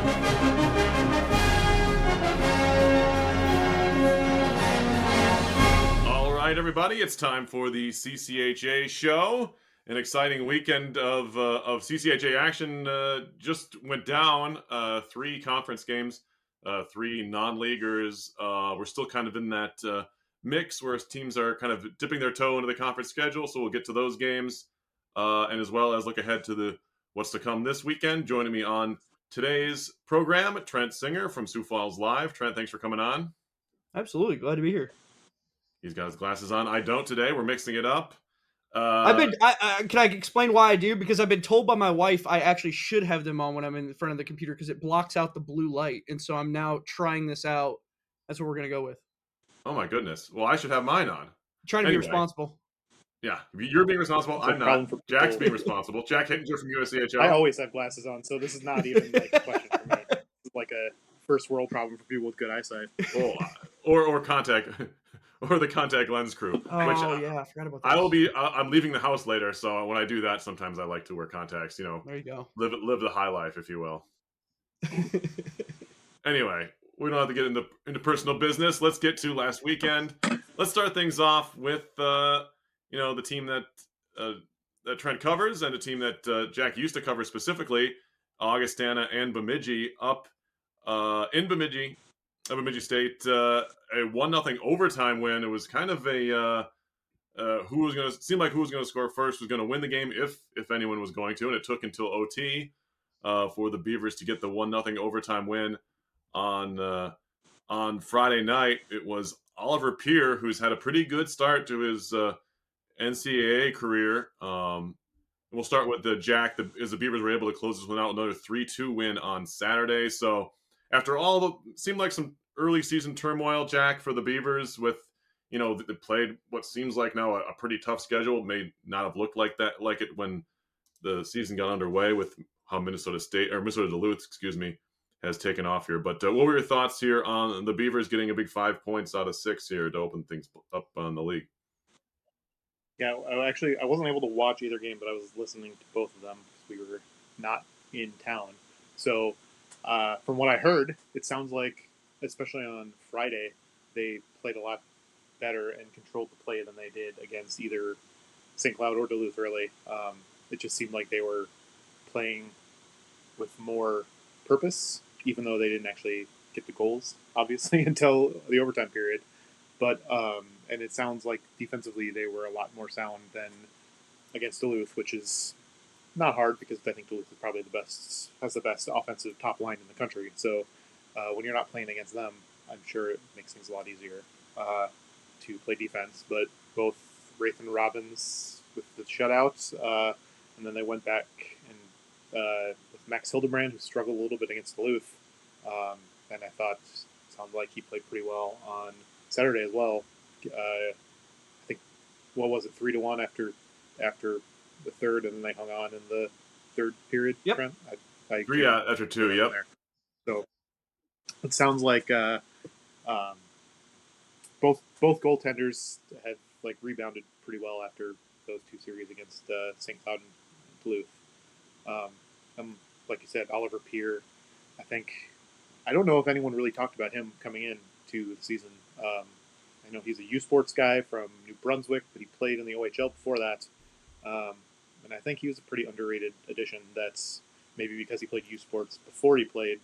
All right, everybody, it's time for the CCHA show. An exciting weekend of CCHA action just went down. 3 conference games, 3 non-leaguers. We're still kind of in that mix where teams are kind of dipping their toe into the conference schedule, so we'll get to those games, and as well as look ahead to what's to come this weekend. Joining me on today's program, Trent Singer from Sioux Falls Live. Trent, thanks for coming on. Absolutely, glad to be here. He's got his glasses on. I don't today. We're mixing it up. Can I explain why I do? Because I've been told by my wife I actually should have them on when I'm in front of the computer because it blocks out the blue light, and so I'm now trying this out. That's what we're gonna go with. Oh my goodness. Well, I should have mine on. Trying to be responsible. Yeah, you're being responsible. It's a I'm problem not. for people. Jack's being responsible. Jack Hittinger from USCHO. I always have glasses on, so this is not even like a question for me. It's like a first world problem for people with good eyesight. Oh, or contact, or the contact lens crew. Oh yeah, I forgot about that. I'm leaving the house later, so when I do that, sometimes I like to wear contacts. You know, There you go. live the high life, if you will. Anyway, we don't have to get into personal business. Let's get to last weekend. Let's start things off with the team that Trent covers and a team that Jack used to cover specifically, Augustana and Bemidji, up in Bemidji State, a 1-0 overtime win. It was kind of a who was going to score first was going to win the game if anyone was going to, and it took until OT for the Beavers to get the 1-0 overtime win on Friday night. It was Oliver Peer, who's had a pretty good start to his NCAA career. We'll start with as the Beavers were able to close this one out, another 3-2 win on Saturday. So after seemed like some early season turmoil, Jack, for the Beavers with, they played what seems like now a pretty tough schedule. It may not have looked like it when the season got underway with how Minnesota Duluth, has taken off here. But what were your thoughts here on the Beavers getting a big 5 points out of 6 here to open things up on the league? Yeah, I wasn't able to watch either game, but I was listening to both of them because we were not in town. So from what I heard, it sounds like, especially on Friday, they played a lot better and controlled the play than they did against either St. Cloud or Duluth early. It just seemed like they were playing with more purpose, even though they didn't actually get the goals, obviously, until the overtime period. But and it sounds like defensively they were a lot more sound than against Duluth, which is not hard because I think Duluth is probably has the best offensive top line in the country. So when you're not playing against them, I'm sure it makes things a lot easier to play defense. But both Wraith and Robbins with the shutouts, and then they went back and with Max Hildebrand, who struggled a little bit against Duluth, and I thought it sounded like he played pretty well on Saturday as well. I think, what was it, 3-1 after the third, and then they hung on in the third period. Yep. Trent? I agree. Yeah, after 2. Yep. There. So it sounds like both goaltenders have rebounded pretty well after those 2 series against St. Cloud and Duluth. Like you said, Oliver Peer, I don't know if anyone really talked about him coming in to the season. I know he's a U Sports guy from New Brunswick, but he played in the OHL before that. And I think he was a pretty underrated addition. That's maybe because he played U Sports before he played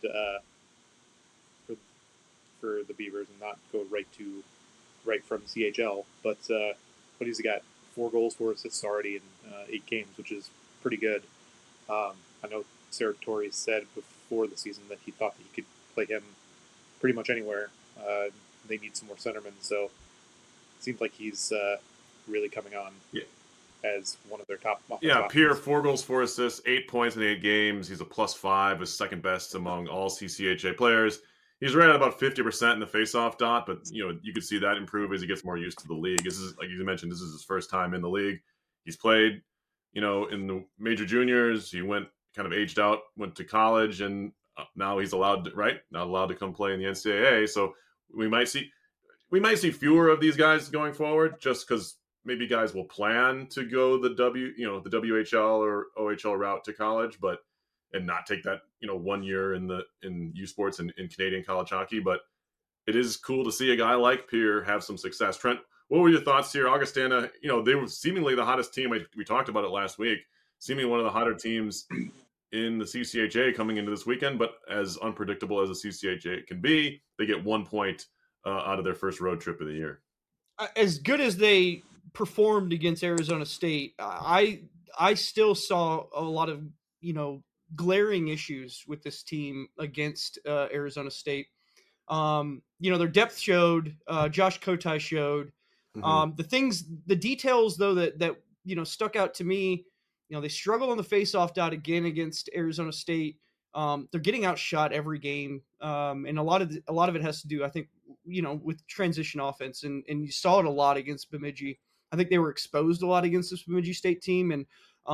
for the Beavers and not go right from CHL. But he's got 4 goals, 4 assists already in 8 games, which is pretty good. I know Sarah Torres said before the season that he thought that he could play him pretty much anywhere. They need some more centermen, so it seems like he's really coming on as one of their top offensive options. Pierre, 4 goals, 4 assists, 8 points in 8 games. He's a +5, is second best among all CCHA players. He's right at about 50% in the faceoff dot, but you could see that improve as he gets more used to the league. This is, like you mentioned, this is his first time in the league. He's played, in the major juniors. He went kind of aged out, went to college, and now he's not allowed to come play in the NCAA. So we might see fewer of these guys going forward, just because maybe guys will plan to go the WHL or OHL route to college. But and not take that 1 year in U Sports and in Canadian college hockey. But it is cool to see a guy like Pierre have some success. Trent, what were your thoughts here? Augustana, they were seemingly the hottest team. We talked about it last week. Seemingly one of the hotter teams in the CCHA coming into this weekend, but as unpredictable as a CCHA can be, they get 1 point out of their first road trip of the year. As good as they performed against Arizona State, I still saw a lot of glaring issues with this team against Arizona State. Their depth showed. Josh Kotai showed. The details though that stuck out to me. They struggle on the faceoff dot again against Arizona State. They're getting outshot every game, and a lot of it has to do, I think, with transition offense, and you saw it a lot against Bemidji. I think they were exposed a lot against this Bemidji State team, and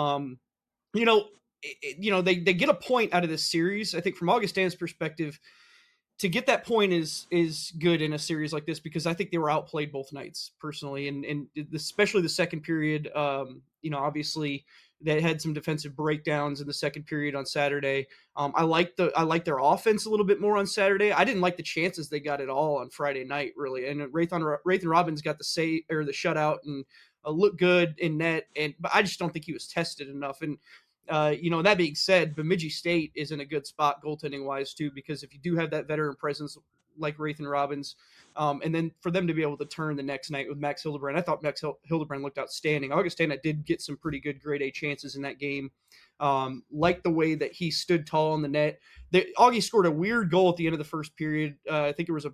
they get a point out of this series. I think from Augustana's perspective, to get that point is good in a series like this, because I think they were outplayed both nights personally, and especially the second period. Obviously they had some defensive breakdowns in the second period on Saturday. I like their offense a little bit more on Saturday. I didn't like the chances they got at all on Friday night, really. And Raytheon Robbins got the shutout and looked good in net, but I just don't think he was tested enough. And that being said, Bemidji State is in a good spot goaltending wise too, because if you do have that veteran presence like Raytheon Robbins, and then for them to be able to turn the next night with Max Hildebrand, I thought Max Hildebrand looked outstanding. Augustana did get some pretty good grade A chances in that game. Like the way that he stood tall on the net. Augie scored a weird goal at the end of the first period. I think it was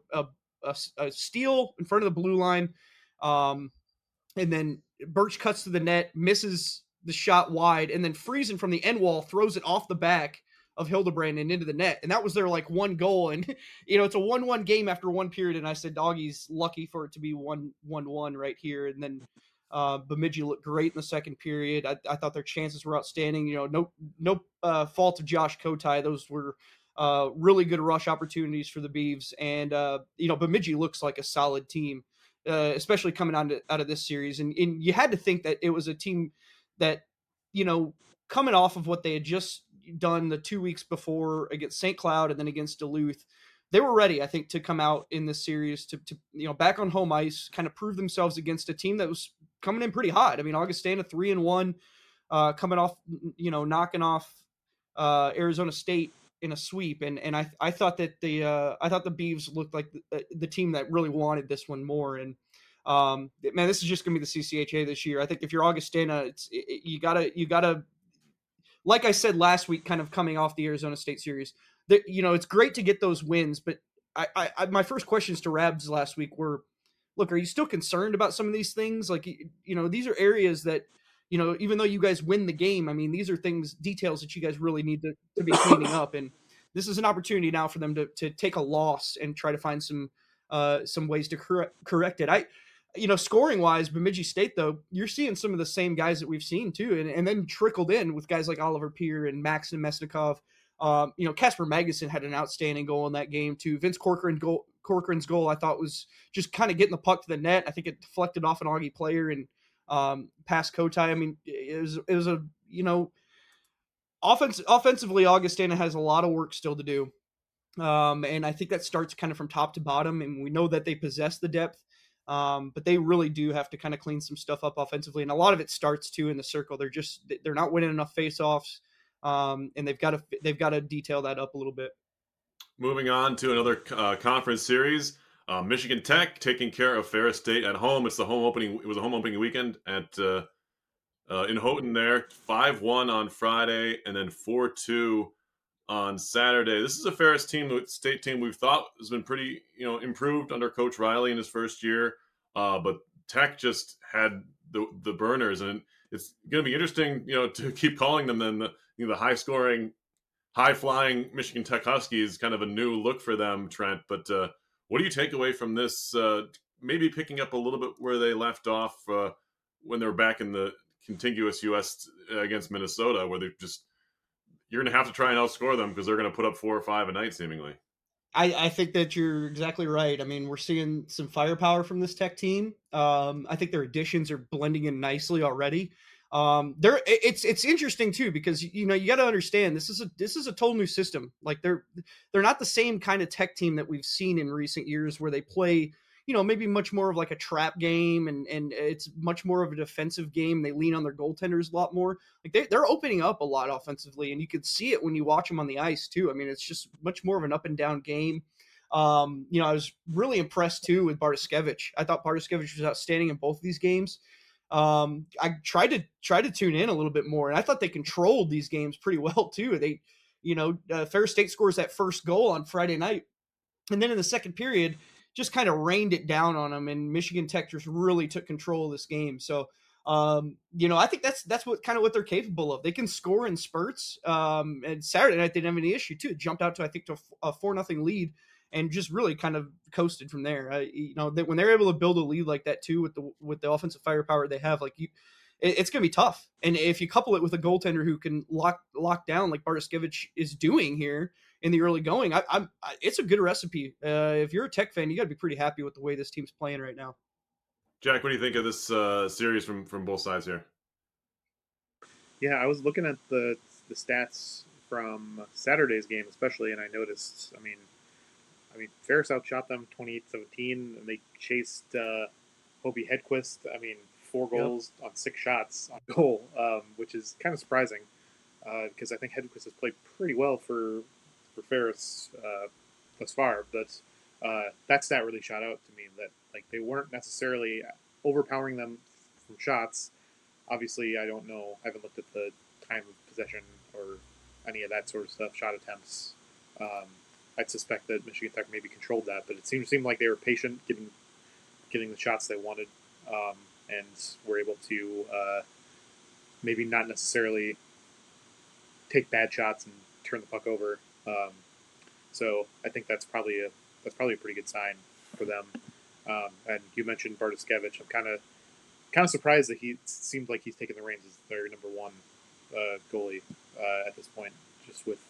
a steal in front of the blue line. And then Birch cuts to the net, misses the shot wide, and then Friesen from the end wall throws it off the back of Hildebrand and into the net. And that was their one goal. And, it's a 1-1 game after one period. And I said, Doggie's lucky for it to be 1-1 right here. And then Bemidji looked great in the second period. I thought their chances were outstanding. No fault of Josh Kotai. Those were really good rush opportunities for the Beavs. And, Bemidji looks like a solid team, especially coming out of this series. And you had to think that it was a team that, coming off of what they had just done the 2 weeks before against St. Cloud and then against Duluth, they were ready, I think, to come out in this series to back on home ice, kind of prove themselves against a team that was coming in pretty hot. I mean, Augustana 3-1, coming off, knocking off Arizona State in a sweep, and I thought that the Beavs looked like the team that really wanted this one more. And man, this is just gonna be the CCHA this year. I think if you're Augustana, you gotta, like I said last week, kind of coming off the Arizona State series, that it's great to get those wins, but I my first questions to Rabs last week were, look, are you still concerned about some of these things? Like, these are areas that, even though you guys win the game, I mean, these are details that you guys really need to be cleaning up. And this is an opportunity now for them to take a loss and try to find some ways to correct it. Scoring wise, Bemidji State, though, you're seeing some of the same guys that we've seen too, and then trickled in with guys like Oliver Peer and Maxim Mesnikov. Casper Magnuson had an outstanding goal in that game too. Vince Corcoran's goal, I thought, was just kind of getting the puck to the net. I think it deflected off an Augie player and past Kotai. I mean, it was a offensively, Augustana has a lot of work still to do. And I think that starts kind of from top to bottom, and we know that they possess the depth. But they really do have to kind of clean some stuff up offensively, and a lot of it starts too in the circle. They're not winning enough faceoffs, and they've got to detail that up a little bit. Moving on to another conference series, Michigan Tech taking care of Ferris State at home. It was a home opening weekend at in Houghton there. 5-1 on Friday, and then 4-2 on Saturday. This is a Ferris State team we've thought has been pretty, improved under Coach Riley in his first year. But Tech just had the burners, and it's going to be interesting, to keep calling them then the high scoring, high flying Michigan Tech Huskies, kind of a new look for them, Trent. But what do you take away from this? Maybe picking up a little bit where they left off when they were back in the contiguous U.S. against Minnesota, where you're going to have to try and outscore them because they're going to put up 4 or 5 a night, seemingly. I think that you're exactly right. I mean, we're seeing some firepower from this Tech team. I think their additions are blending in nicely already. It's interesting too, because you got to understand this is a total new system. Like they're not the same kind of Tech team that we've seen in recent years, where they play maybe much more of like a trap game, and it's much more of a defensive game. They lean on their goaltenders a lot more. Like they're opening up a lot offensively, and you could see it when you watch them on the ice too. I mean, it's just much more of an up and down game. I was really impressed too with Bartoskevich. I thought Bartoskevich was outstanding in both of these games. I tried to tune in a little bit more, and I thought they controlled these games pretty well too. They, Ferris State scores that first goal on Friday night, and then in the second period, just kind of rained it down on them, and Michigan Tech just really took control of this game. So, I think that's what they're capable of. They can score in spurts. And Saturday night they didn't have any issue too. It jumped out to, I think, to a 4-0 lead, and just really kind of coasted from there. When they're able to build a lead like that too, with the offensive firepower they have, it's going to be tough. And if you couple it with a goaltender who can lock down like Bartoskevich is doing here in the early going, it's a good recipe. If you're a Tech fan, you got to be pretty happy with the way this team's playing right now. Jack, what do you think of this series from both sides here? Yeah, I was looking at the stats from Saturday's game especially, and I noticed, I mean, Ferris outshot them 28-17, and they chased Hobie Hedquist. I mean, 4 goals on 6 shots on goal, which is kind of surprising because I think Hedquist has played pretty well for Ferris thus far. But that stat really shot out to me, that like they weren't necessarily overpowering them from shots. Obviously, I don't know. I haven't looked at the time of possession or any of that sort of stuff, shot attempts. I'd suspect that Michigan Tech maybe controlled that, but it seemed like they were patient, getting the shots they wanted, and were able to maybe not necessarily take bad shots and turn the puck over. So I think that's probably a pretty good sign for them. And you mentioned Bartoskevich. I'm kind of surprised that he seemed like he's taken the reins as their number one goalie at this point, just with.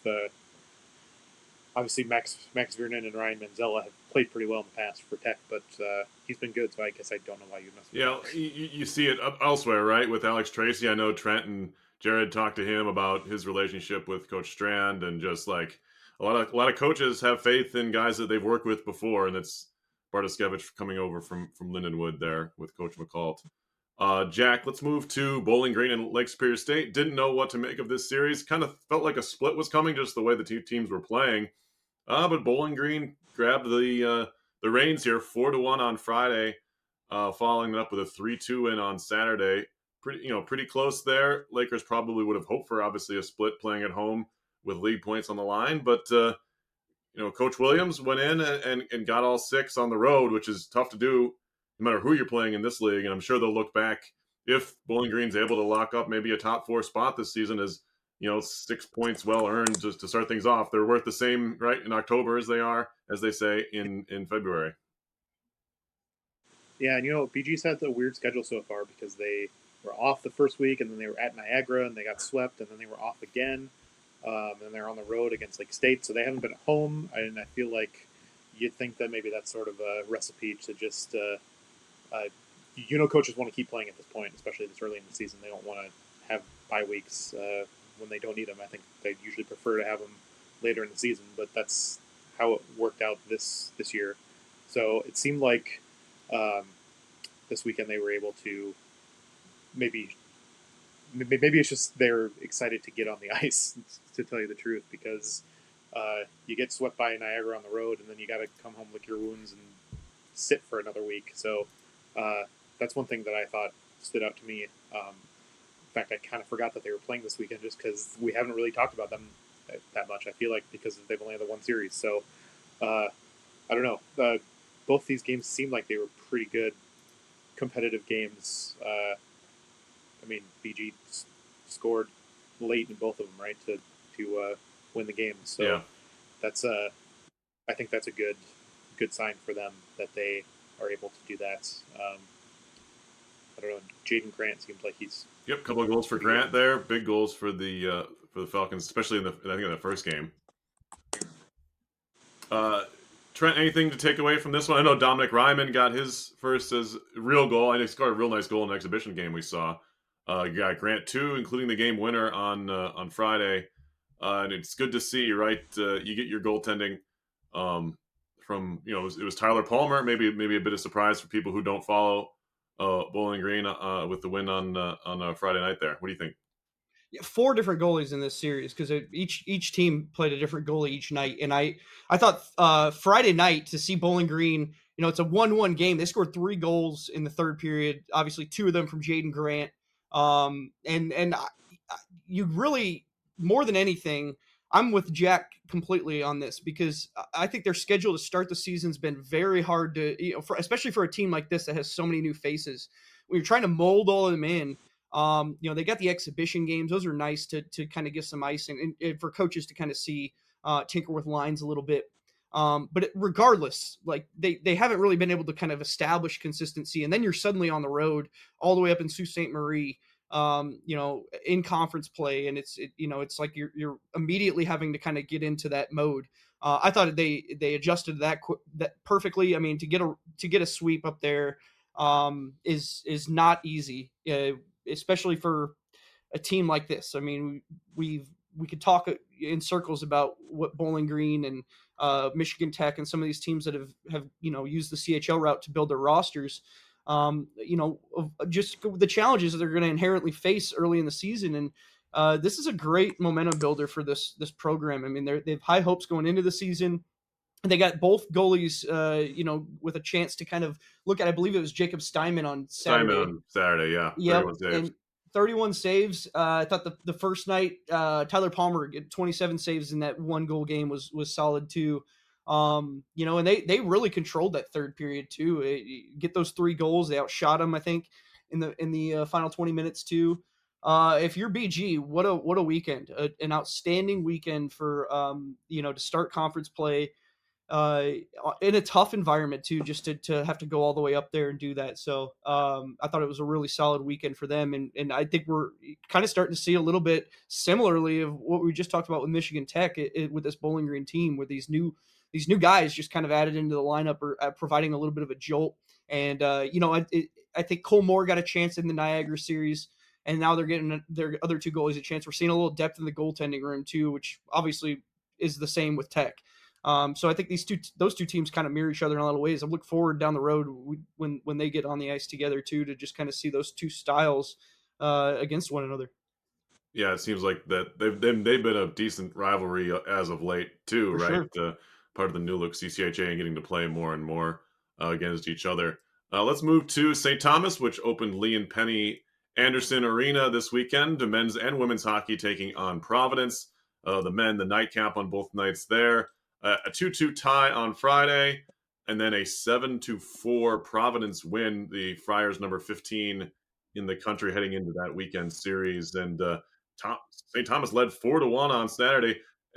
Obviously, Max Viernan and Ryan Manzella have played pretty well in the past for Tech, but he's been good, so I guess I don't know why you mess with him. You see it elsewhere, right? With Alex Tracy, I know Trent and Jared talked to him about his relationship with Coach Strand, and just like a lot of coaches have faith in guys that they've worked with before, and it's Bartoskevich coming over from Lindenwood there with Coach McCall. Jack, let's move to Bowling Green and Lake Superior State. Didn't know what to make of this series. Kind of felt like a split was coming, just the way the two teams were playing. But Bowling Green grabbed the reins here, 4-1 on Friday, following it up with a 3-2 win on Saturday. Pretty close there. Lakers probably would have hoped for obviously a split playing at home with league points on the line, but Coach Williams went in and got all 6 on the road, which is tough to do no matter who you're playing in this league. And I'm sure they'll look back, if Bowling Green's able to lock up maybe a top 4 spot this season, as 6 points well earned just to start things off. They're worth the same, right, in October as they say in February. Yeah, and BG's had a weird schedule so far, because they were off the first week, and then they were at Niagara, and they got swept, and then they were off again, and they're on the road against Lake State, so they haven't been at home. And I feel like you'd think that maybe that's sort of a recipe to just, coaches want to keep playing at this point, especially this early in the season. They don't want to have bye weeks when they don't need them. I think they usually prefer to have them later in the season, but that's how it worked out this year. So it seemed like this weekend they were able to maybe it's just they're excited to get on the ice, to tell you the truth, because you get swept by Niagara on the road, and then you got to come home, lick your wounds, and sit for another week. So that's one thing that I thought stood out to me. In fact, I kind of forgot that they were playing this weekend, just because we haven't really talked about them that much, I feel like, because they've only had the one series. So I don't know. Both these games seemed like they were pretty good competitive games. BG scored late in both of them, right, to win the game. So yeah. That's I think that's a good sign for them, that they are able to do that. I don't know. Jaden Grant seems like he's a couple of goals for Grant there. Big goals for the Falcons, especially in the first game. Trent, anything to take away from this one? I know Dominic Ryman got his first as real goal. I know he scored a real nice goal in the exhibition game we saw. You got Grant 2, including the game winner on Friday. And it's good to see, right? You get your goaltending from, it was Tyler Palmer. Maybe a bit of surprise for people who don't follow Bowling Green with the win on Friday night there. What do you think? Yeah, four different goalies in this series because each team played a different goalie each night, and I thought Friday night to see Bowling Green, it's a 1-1 game. They scored 3 goals in the third period. Obviously, 2 of them from Jaden Grant. You really, more than anything, I'm with Jack completely on this because I think their schedule to start the season's been very hard to, especially for a team like this that has so many new faces. When you're trying to mold all of them in, they got the exhibition games; those are nice to kind of get some ice and for coaches to kind of see tinker with lines a little bit. Regardless, like they haven't really been able to kind of establish consistency, and then you're suddenly on the road all the way up in Sault Ste. Marie, in conference play, and it's like you're immediately having to kind of get into that mode. I thought they adjusted that perfectly. I mean, to get a sweep up there is not easy, especially for a team like this. I mean, we could talk in circles about what Bowling Green and Michigan Tech and some of these teams that have used the CHL route to build their rosters. Just the challenges that they're going to inherently face early in the season, and this is a great momentum builder for this program. I mean, they have high hopes going into the season. They got both goalies, with a chance to kind of look at. I believe it was Jacob Steinman on Saturday. Steinman on Saturday, yeah. Yep, 31 saves. and 31 saves. I thought the first night, Tyler Palmer get 27 saves in that 1-goal game was solid too. And they really controlled that third period too. Get those 3 goals, they outshot them, I think, in the final 20 minutes too. If you're BG, what a weekend! An outstanding weekend for to start conference play uh, in a tough environment too, just to have to go all the way up there and do that. So I thought it was a really solid weekend for them, and I think we're kind of starting to see a little bit similarly of what we just talked about with Michigan Tech with this Bowling Green team, where these new guys just kind of added into the lineup or providing a little bit of a jolt. And I think Cole Moore got a chance in the Niagara series. And now they're getting their other 2 goalies a chance. We're seeing a little depth in the goaltending room too, which obviously is the same with Tech. So I think those two teams kind of mirror each other in a lot of ways. I look forward down the road when they get on the ice together too, to just kind of see those 2 styles against one another. Yeah, it seems like that they've been a decent rivalry as of late too, For right? sure. Part of the new look CCHA and getting to play more and more against each other. Let's move to St. Thomas, which opened Lee and Penny Anderson Arena this weekend. The men's and women's hockey taking on Providence. The men, the nightcap on both nights there. A 2-2 tie on Friday, and then a 7-4 Providence win. The Friars number 15 in the country heading into that weekend series, and St. Thomas led 4-1 on Saturday.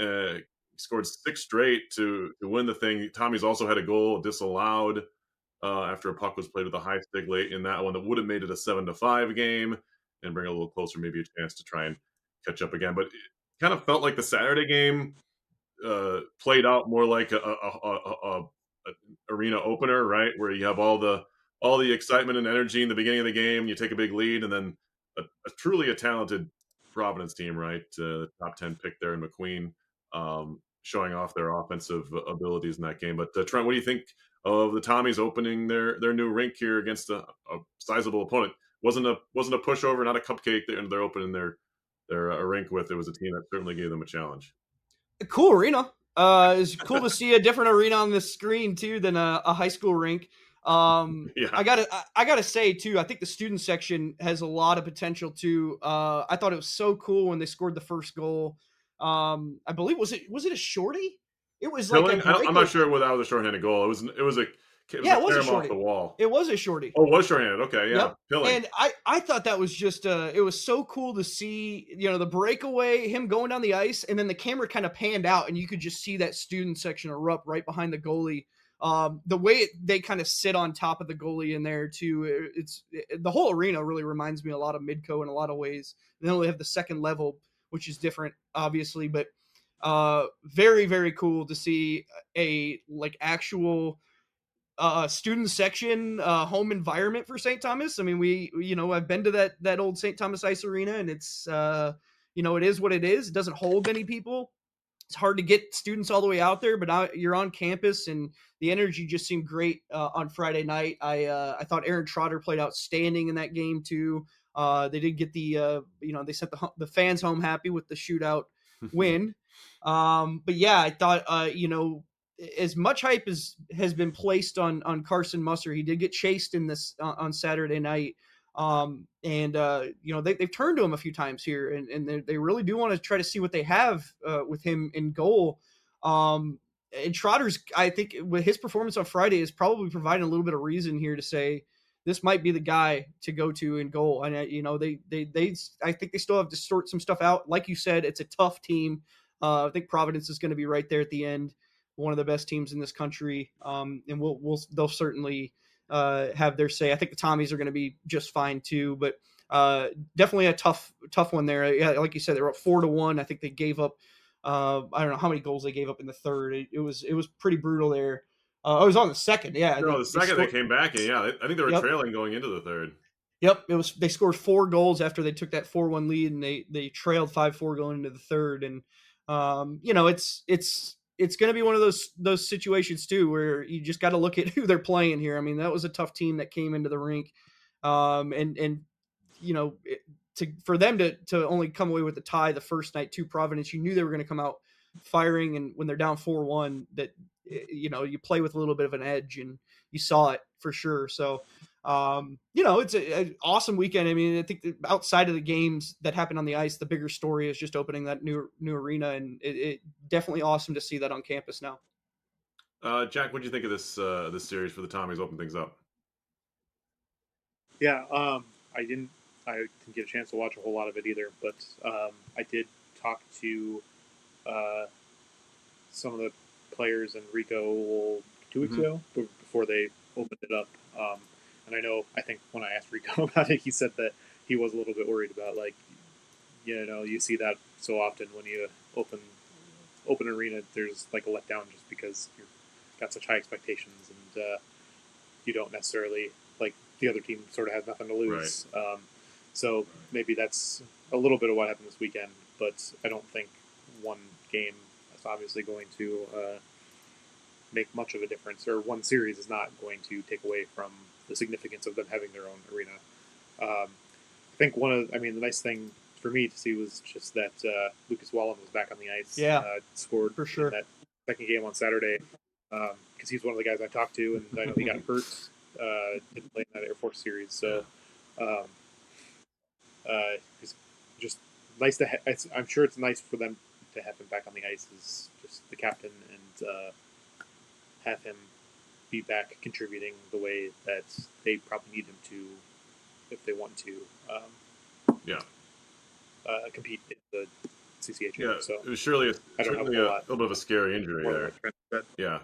Scored 6 straight to win the thing. Tommy's also had a goal disallowed after a puck was played with a high stick late in that one that would have made it a 7-5 game and bring it a little closer, maybe a chance to try and catch up again. But it kind of felt like the Saturday game played out more like a arena opener, right? Where you have all the excitement and energy in the beginning of the game, you take a big lead, and then a truly a talented Providence team, right? Top 10 pick there in McQueen, showing off their offensive abilities in that game. But Trent, what do you think of the Tommies opening their new rink here against a sizable opponent? Wasn't a pushover, not a cupcake. They're opening their rink with. It was a team that certainly gave them a challenge. Cool arena. It's cool to see a different arena on the screen too than a high school rink. Yeah. I gotta say too, I think the student section has a lot of potential too. I thought it was so cool when they scored the first goal. I believe was it a shorty? It was like I'm not sure whether that was a shorthanded goal. It was a yeah, it was a carom off shorty. the wall. It was a shorty. Oh, it was shorthanded. Okay, yeah. Yep. Pilling. And I thought that was just it was so cool to see, the breakaway, him going down the ice, and then the camera kind of panned out and you could just see that student section erupt right behind the goalie. The way they kind of sit on top of the goalie in there too, the whole arena really reminds me a lot of Midco in a lot of ways. And then we have the second level, which is different, obviously, but very, very cool to see a like actual student section home environment for St. Thomas. I mean, I've been to that old St. Thomas Ice Arena, and it's it is what it is. It doesn't hold many people. It's hard to get students all the way out there, but now you're on campus, and the energy just seemed great on Friday night. I thought Aaron Trotter played outstanding in that game too. They did get they sent the fans home happy with the shootout win. But yeah, I thought as much hype as has been placed on Carson Musser, he did get chased in this on Saturday night. They've turned to him a few times here, and they really do want to try to see what they have with him in goal. And Trotter's, I think, with his performance on Friday, is probably providing a little bit of reason here to say this might be the guy to go to in goal. And I think they still have to sort some stuff out. Like you said, it's a tough team. I think Providence is going to be right there at the end, one of the best teams in this country, and they'll certainly have their say. I think the Tommies are going to be just fine too, but definitely a tough one there. Yeah, like you said, they were up 4-1. I think they gave up. I don't know how many goals they gave up in the third. It was pretty brutal there. I was on the second. Yeah, No, the second they came back, and yeah, I think they were trailing going into the third. Yep, they scored 4 goals after they took that 4-1 lead, and they trailed 5-4 going into the third. And it's going to be one of those situations too, where you just got to look at who they're playing here. I mean, that was a tough team that came into the rink, for them to only come away with the tie the first night to Providence, you knew they were going to come out firing, and when they're down 4-1, that you play with a little bit of an edge, and you saw it for sure. So it's an awesome weekend. I mean, I think outside of the games that happened on the ice, the bigger story is just opening that new arena, and it definitely awesome to see that on campus now. Jack, what do you think of this series for the Tommies? Open things up. Yeah, I didn't get a chance to watch a whole lot of it either, but I did talk to some of the players in Rico 2 weeks ago before they opened it up. And I think when I asked Rico about it, he said that he was a little bit worried about, like, you see that so often when you open arena, there's like a letdown just because you've got such high expectations, and you don't necessarily, like, the other team sort of has nothing to lose. Right. So maybe that's a little bit of what happened this weekend, but I don't think one game is obviously going to make much of a difference, or one series is not going to take away from the significance of them having their own arena. I think the nice thing for me to see was just that Lucas Wallen was back on the ice. Yeah, scored for sure in that second game on Saturday, because he's one of the guys I talked to, and I know he got hurt. Didn't play in that Air Force series, so it's just nice to. I'm sure it's nice for them to have him back on the ice as just the captain, and have him be back contributing the way that they probably need him to, if they want to compete in the CCHA. Yeah, so it was surely a little bit of a scary injury there. Yeah.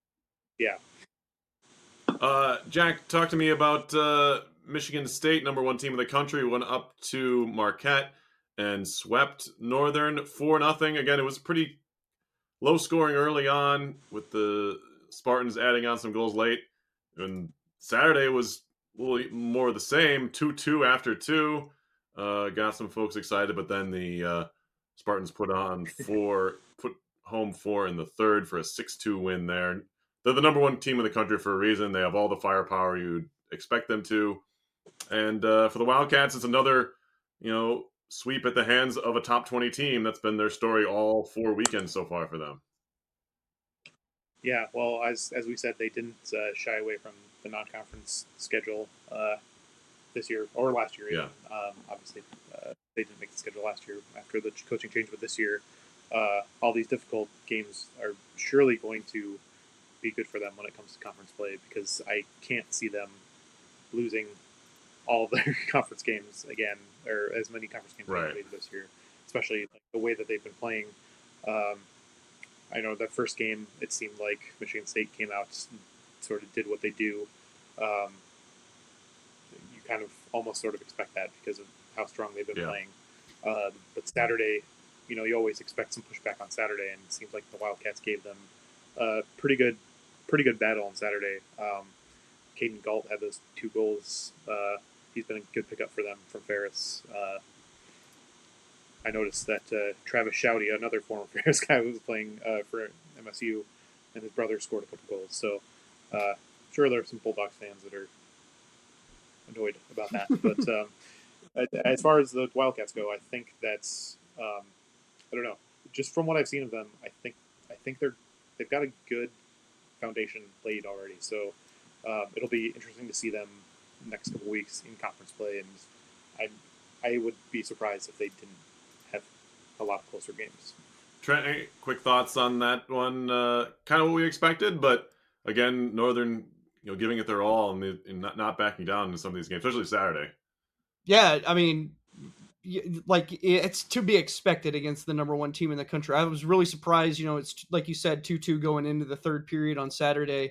Jack, talk to me about Michigan State, number 1 team in the country, went up to Marquette and swept Northern 4-0. Again, it was pretty low scoring early on, with the Spartans adding on some goals late. And Saturday was a little more of the same, 2-2 after 2. Got some folks excited, but then the Spartans put home 4 in the third for a 6-2 win there. They're the number 1 team in the country for a reason. They have all the firepower you'd expect them to. And for the Wildcats, it's another, sweep at the hands of a top 20 team. That's been their story all 4 weekends so far for them. Yeah, well, as we said, they didn't shy away from the non-conference schedule this year, or last year. Yeah. Obviously, they didn't make the schedule last year after the coaching change, but this year, all these difficult games are surely going to be good for them when it comes to conference play, because I can't see them losing all of their conference games again, or as many conference games as they did this year, especially like the way that they've been playing. I know that first game, it seemed like Michigan State came out and sort of did what they do. You kind of almost sort of expect that because of how strong they've been playing. But Saturday, you always expect some pushback on Saturday, and it seems like the Wildcats gave them a pretty good pretty good battle on Saturday. Caden Galt had those 2 goals. He's been a good pickup for them from Ferris. I noticed that Travis Shouty, another former Ferris guy, was playing for MSU, and his brother scored a couple goals. So I'm sure there are some Bulldogs fans that are annoyed about that. But as far as the Wildcats go, I think that's I don't know. Just from what I've seen of them, I think they've got a good foundation laid already. So it'll be interesting to see them next couple weeks in conference play, and I would be surprised if they didn't have a lot of closer games. Trent, any quick thoughts on that one? Kind of what we expected, but again, Northern, giving it their all and not backing down in some of these games, especially Saturday. Yeah, I mean, like it's to be expected against the number 1 team in the country. I was really surprised. It's like you said, 2-2 going into the third period on Saturday.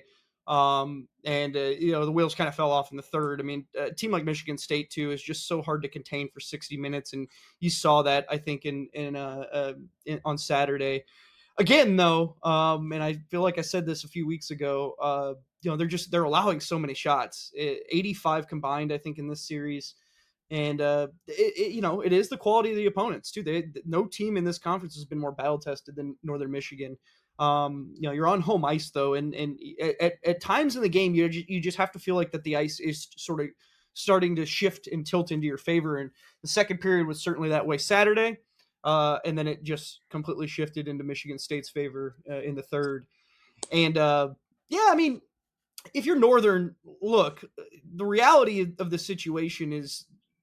The wheels kind of fell off in the third. I mean, a team like Michigan State too is just so hard to contain for 60 minutes, and you saw that I think on Saturday. Again, though, and I feel like I said this a few weeks ago. They're allowing so many shots, 85 combined, I think, in this series. And it is the quality of the opponents too. No team in this conference has been more battle tested than Northern Michigan. You're on home ice though, and at times in the game, you just have to feel like that the ice is sort of starting to shift and tilt into your favor. And the second period was certainly that way Saturday, and then it just completely shifted into Michigan State's favor in the third. And I mean, if you're Northern, look, the reality of the situation is,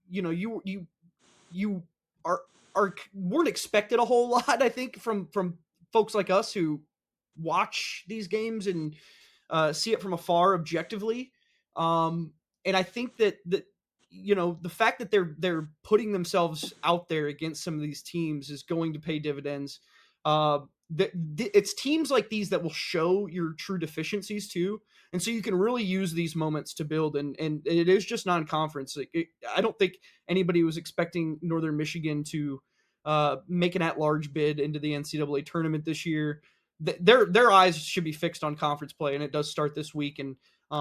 you weren't expected a whole lot, I think, from folks like us who watch these games and see it from afar objectively. And I think that the fact that they're putting themselves out there against some of these teams is going to pay dividends. It's teams like these that will show your true deficiencies too. And so you can really use these moments to build, and it is just non-conference. I don't think anybody was expecting Northern Michigan to make an at-large bid into the NCAA tournament this year. Their eyes should be fixed on conference play, and it does start this week. And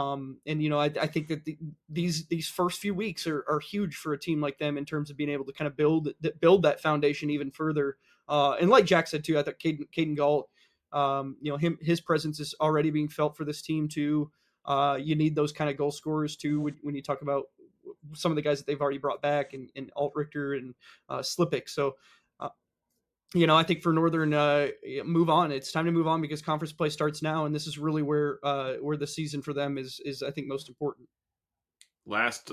I think that these first few weeks are huge for a team like them in terms of being able to kind of build that foundation even further. And like Jack said too, I thought Caden Galt, his presence is already being felt for this team too. You need those kind of goal scorers too when you talk about some of the guys that they've already brought back, and Alt Richter and Slipik. So, I think for Northern, move on. It's time to move on because conference play starts now, and this is really where the season for them is I think most important. Last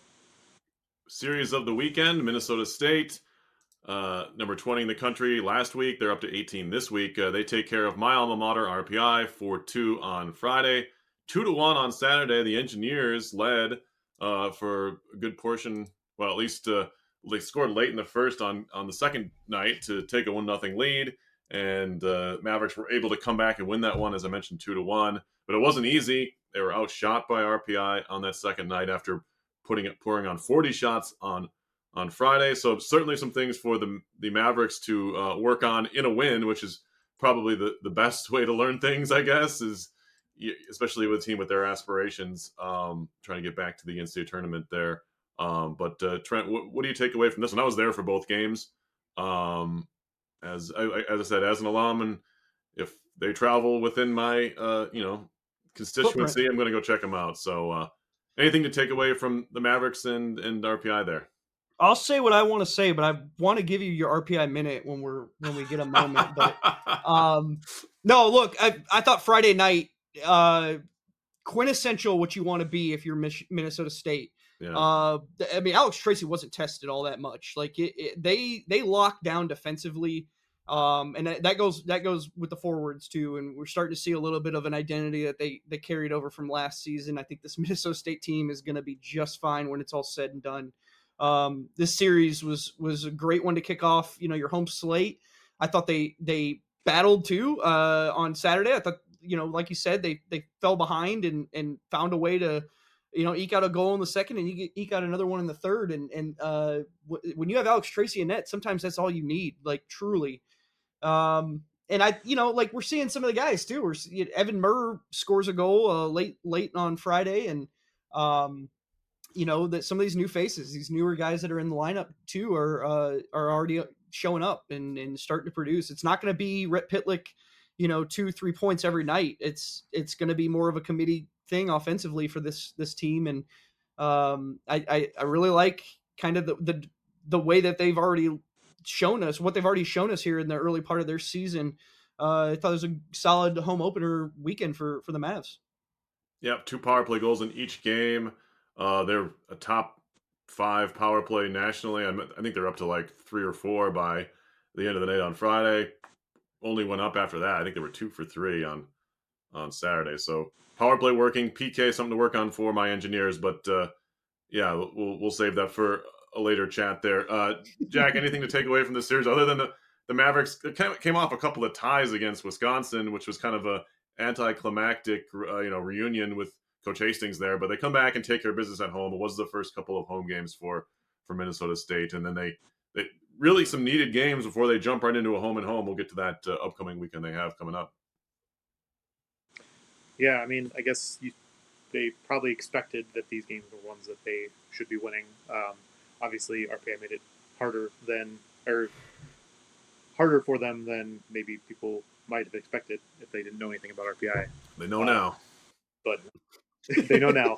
series of the weekend, Minnesota State. Number 20 in the country last week. They're up to 18 this week. They take care of my alma mater, RPI, 4-2 on Friday. 2-1 on Saturday. The Engineers led for a good portion. Well, at least they scored late in the first on the second night to take a 1-0 lead. And Mavericks were able to come back and win that one, as I mentioned, 2-1. But it wasn't easy. They were outshot by RPI on that second night after pouring on 40 shots on Friday. So certainly some things for the Mavericks to work on in a win, which is probably the best way to learn things, I guess, is especially with a team with their aspirations, trying to get back to the NCAA tournament there. But Trent, what do you take away from this one? I was there for both games. As I said, as an alum, and if they travel within my constituency, footprint, I'm going to go check them out. So anything to take away from the Mavericks and RPI there? I'll say what I want to say, but I want to give you your RPI minute when we get a moment. But no, look, I thought Friday night, quintessential what you want to be if you're Minnesota State. Yeah. I mean, Alex Tracy wasn't tested all that much. Like they locked down defensively, and that goes with the forwards too. And we're starting to see a little bit of an identity that they carried over from last season. I think this Minnesota State team is going to be just fine when it's all said and done. This series was a great one to kick off, your home slate. I thought they battled too, on Saturday. I thought, like you said, they fell behind and found a way to, eke out a goal in the second and you eke out another one in the third. And when you have Alex Tracy in net, sometimes that's all you need, like truly. like we're seeing some of the guys too. Evan Murr scores a goal late on Friday, and that some of these new faces, these newer guys that are in the lineup too, are already showing up and starting to produce. It's not going to be Rhett Pitlick, 2-3 points every night. It's going to be more of a committee thing offensively for this team, and I really like kind of the way that they've already shown us what they've already shown us here in the early part of their season. I thought it was a solid home opener weekend for the Mavs. Yep, 2 power play goals in each game. They're a top 5 power play nationally. I think they're up to like 3 or 4 by the end of the night on Friday. Only went up after that. I think they were 2 for 3 on Saturday. So power play working. PK something to work on for my engineers, but yeah, we'll save that for a later chat there. Jack, anything to take away from this series other than the Mavericks came off a couple of ties against Wisconsin, which was kind of a anticlimactic reunion with Coach Hastings there, but they come back and take care of business at home. It was the first couple of home games for Minnesota State, and then they really some needed games before they jump right into a home and home. We'll get to that upcoming weekend they have coming up. Yeah, I mean, I guess they probably expected that these games were ones that they should be winning. Obviously, RPI made it harder for them than maybe people might have expected if they didn't know anything about RPI. They know now, but they know now.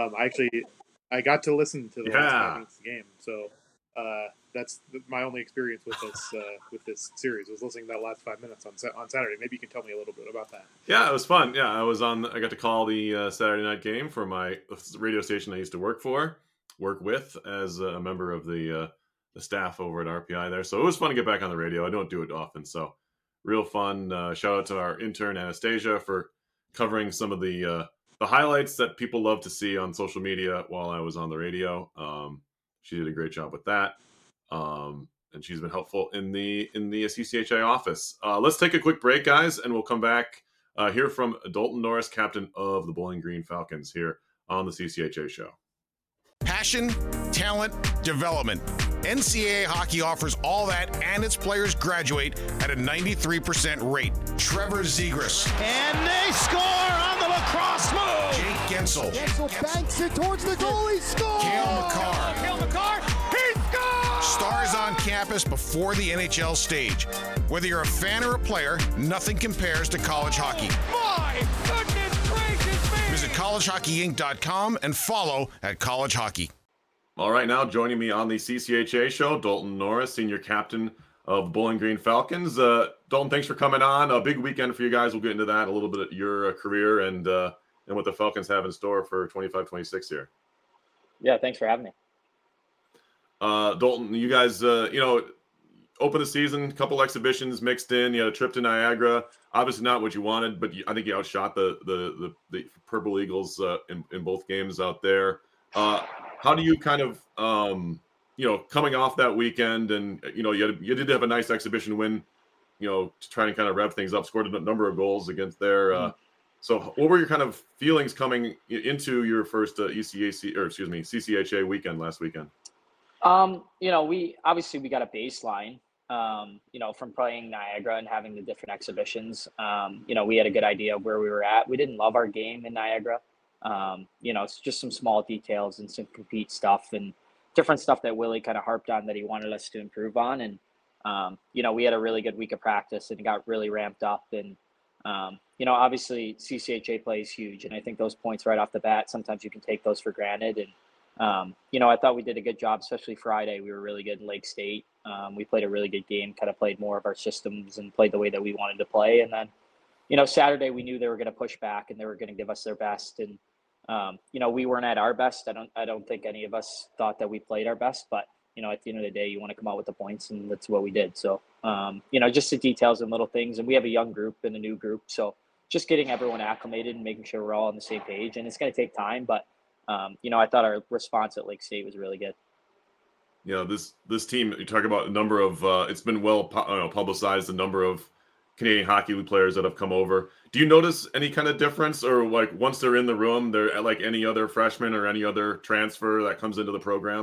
I got to listen to the last 5 minutes of the game, so that's my only experience with this series was listening to that last 5 minutes on Saturday. Maybe you can tell me a little bit about that. Yeah, it was fun. Yeah, I got to call the Saturday night game for my radio station I used to work with as a member of the staff over at RPI there. So it was fun to get back on the radio. I don't do it often, so real fun. Shout out to our intern Anastasia for covering some of the highlights that people love to see on social media while I was on the radio. She did a great job with that. And she's been helpful in the CCHA office. Let's take a quick break, guys, and we'll come back hear from Dalton Norris, captain of the Bowling Green Falcons, here on the CCHA show. Passion, talent, development. NCAA hockey offers all that, and its players graduate at a 93% rate. Trevor Zegras. And they score on the lacrosse move. Jake Gensel. Gensel banks it towards the goal. He scores. Cale Makar. Cale Makar. He scores. Stars on campus before the NHL stage. Whether you're a fan or a player, nothing compares to college hockey. My goodness gracious me. Visit collegehockeyinc.com and follow at College Hockey. All right, now joining me on the CCHA show, Dalton Norris, senior captain of the Bowling Green Falcons. Dalton, thanks for coming on. A big weekend for you guys. We'll get into that a little bit of your career and what the Falcons have in store for 25-26 here. Yeah, thanks for having me. Dalton, you guys, open the season, a couple exhibitions mixed in. You had a trip to Niagara. Obviously not what you wanted, but I think you outshot the Purple Eagles in both games out there. How do you kind of, coming off that weekend and, you did have a nice exhibition win, to try and kind of rev things up, scored a number of goals against their. So what were your kind of feelings coming into your first CCHA weekend last weekend? We got a baseline, from playing Niagara and having the different exhibitions. We had a good idea of where we were at. We didn't love our game in Niagara. It's just some small details and some compete stuff and different stuff that Willie kind of harped on that he wanted us to improve on. And, we had a really good week of practice and got really ramped up. And, obviously CCHA play is huge. And I think those points right off the bat, sometimes you can take those for granted. And, I thought we did a good job, especially Friday. We were really good in Lake State. We played a really good game, kind of played more of our systems and played the way that we wanted to play. And then, Saturday we knew they were going to push back and they were going to give us their best. And, we weren't at our best. I don't think any of us thought that we played our best, but, at the end of the day, you want to come out with the points, and that's what we did. So, just the details and little things. And we have a young group and a new group. So just getting everyone acclimated and making sure we're all on the same page. And it's going to take time, but, I thought our response at Lake State was really good. This team, you talk about a number of, it's been well publicized, the number of Canadian Hockey League players that have come over. Do you notice any kind of difference, or once they're in the room, they're like any other freshman or any other transfer that comes into the program?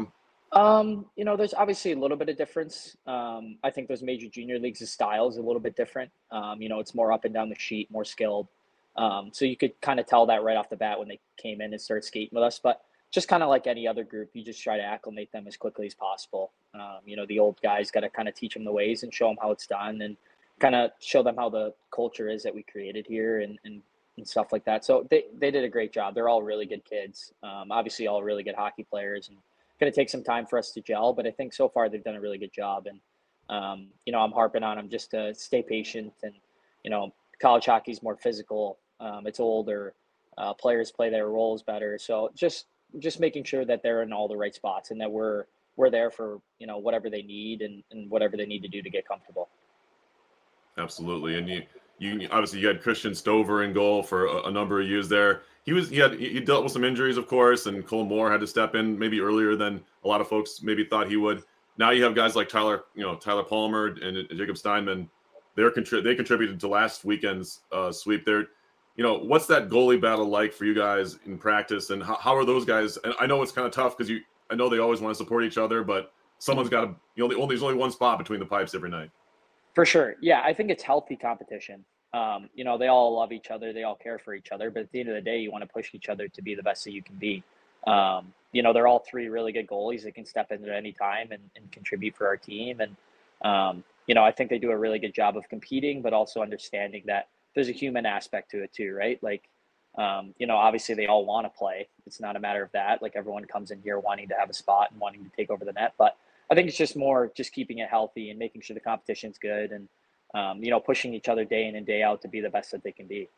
There's obviously a little bit of difference. I think those major junior leagues' style is a little bit different. It's more up and down the sheet, more skilled. So you could kind of tell that right off the bat when they came in and started skating with us. But just kind of like any other group, you just try to acclimate them as quickly as possible. The old guys got to kind of teach them the ways and show them how it's done, and kind of show them how the culture is that we created here and stuff like that. So they did a great job. They're all really good kids. Obviously, all really good hockey players, and going to take some time for us to gel, but I think so far they've done a really good job. And, I'm harping on them just to stay patient. And, college hockey is more physical. It's older. Players play their roles better. So just making sure that they're in all the right spots and that we're there for, whatever they need and whatever they need to do to get comfortable. Absolutely. And you obviously you had Christian Stover in goal for a number of years there. He dealt with some injuries, of course, and Cole Moore had to step in maybe earlier than a lot of folks maybe thought he would. Now you have guys like Tyler Palmer and Jacob Steinman. They contributed to last weekend's sweep. What's that goalie battle like for you guys in practice, and how are those guys? And I know it's kind of tough because I know they always want to support each other, but someone's got to. There's only one spot between the pipes every night. For sure. Yeah, I think it's healthy competition. They all love each other. They all care for each other. But at the end of the day, you want to push each other to be the best that you can be. They're all three really good goalies that can step in at any time and contribute for our team. And, I think they do a really good job of competing, but also understanding that there's a human aspect to it too, right? Like, obviously they all want to play. It's not a matter of that. Like, everyone comes in here wanting to have a spot and wanting to take over the net. But I think it's just more just keeping it healthy and making sure the competition's good and, pushing each other day in and day out to be the best that they can be.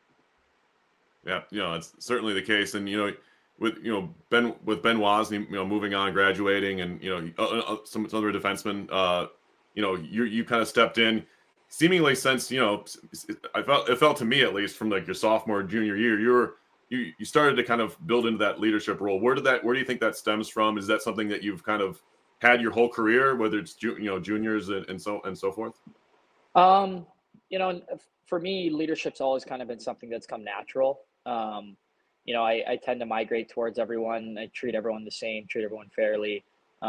Yeah, it's certainly the case. And, with Ben Wozni, moving on, graduating, and, some other defensemen, you kind of stepped in seemingly since, it felt to me, at least, from like your sophomore, junior year, you started to kind of build into that leadership role. Where do you think that stems from? Is that something that you've kind of had your whole career, whether it's juniors and so forth? For me, leadership's always kind of been something that's come natural. I tend to migrate towards everyone. I treat everyone the same, treat everyone fairly.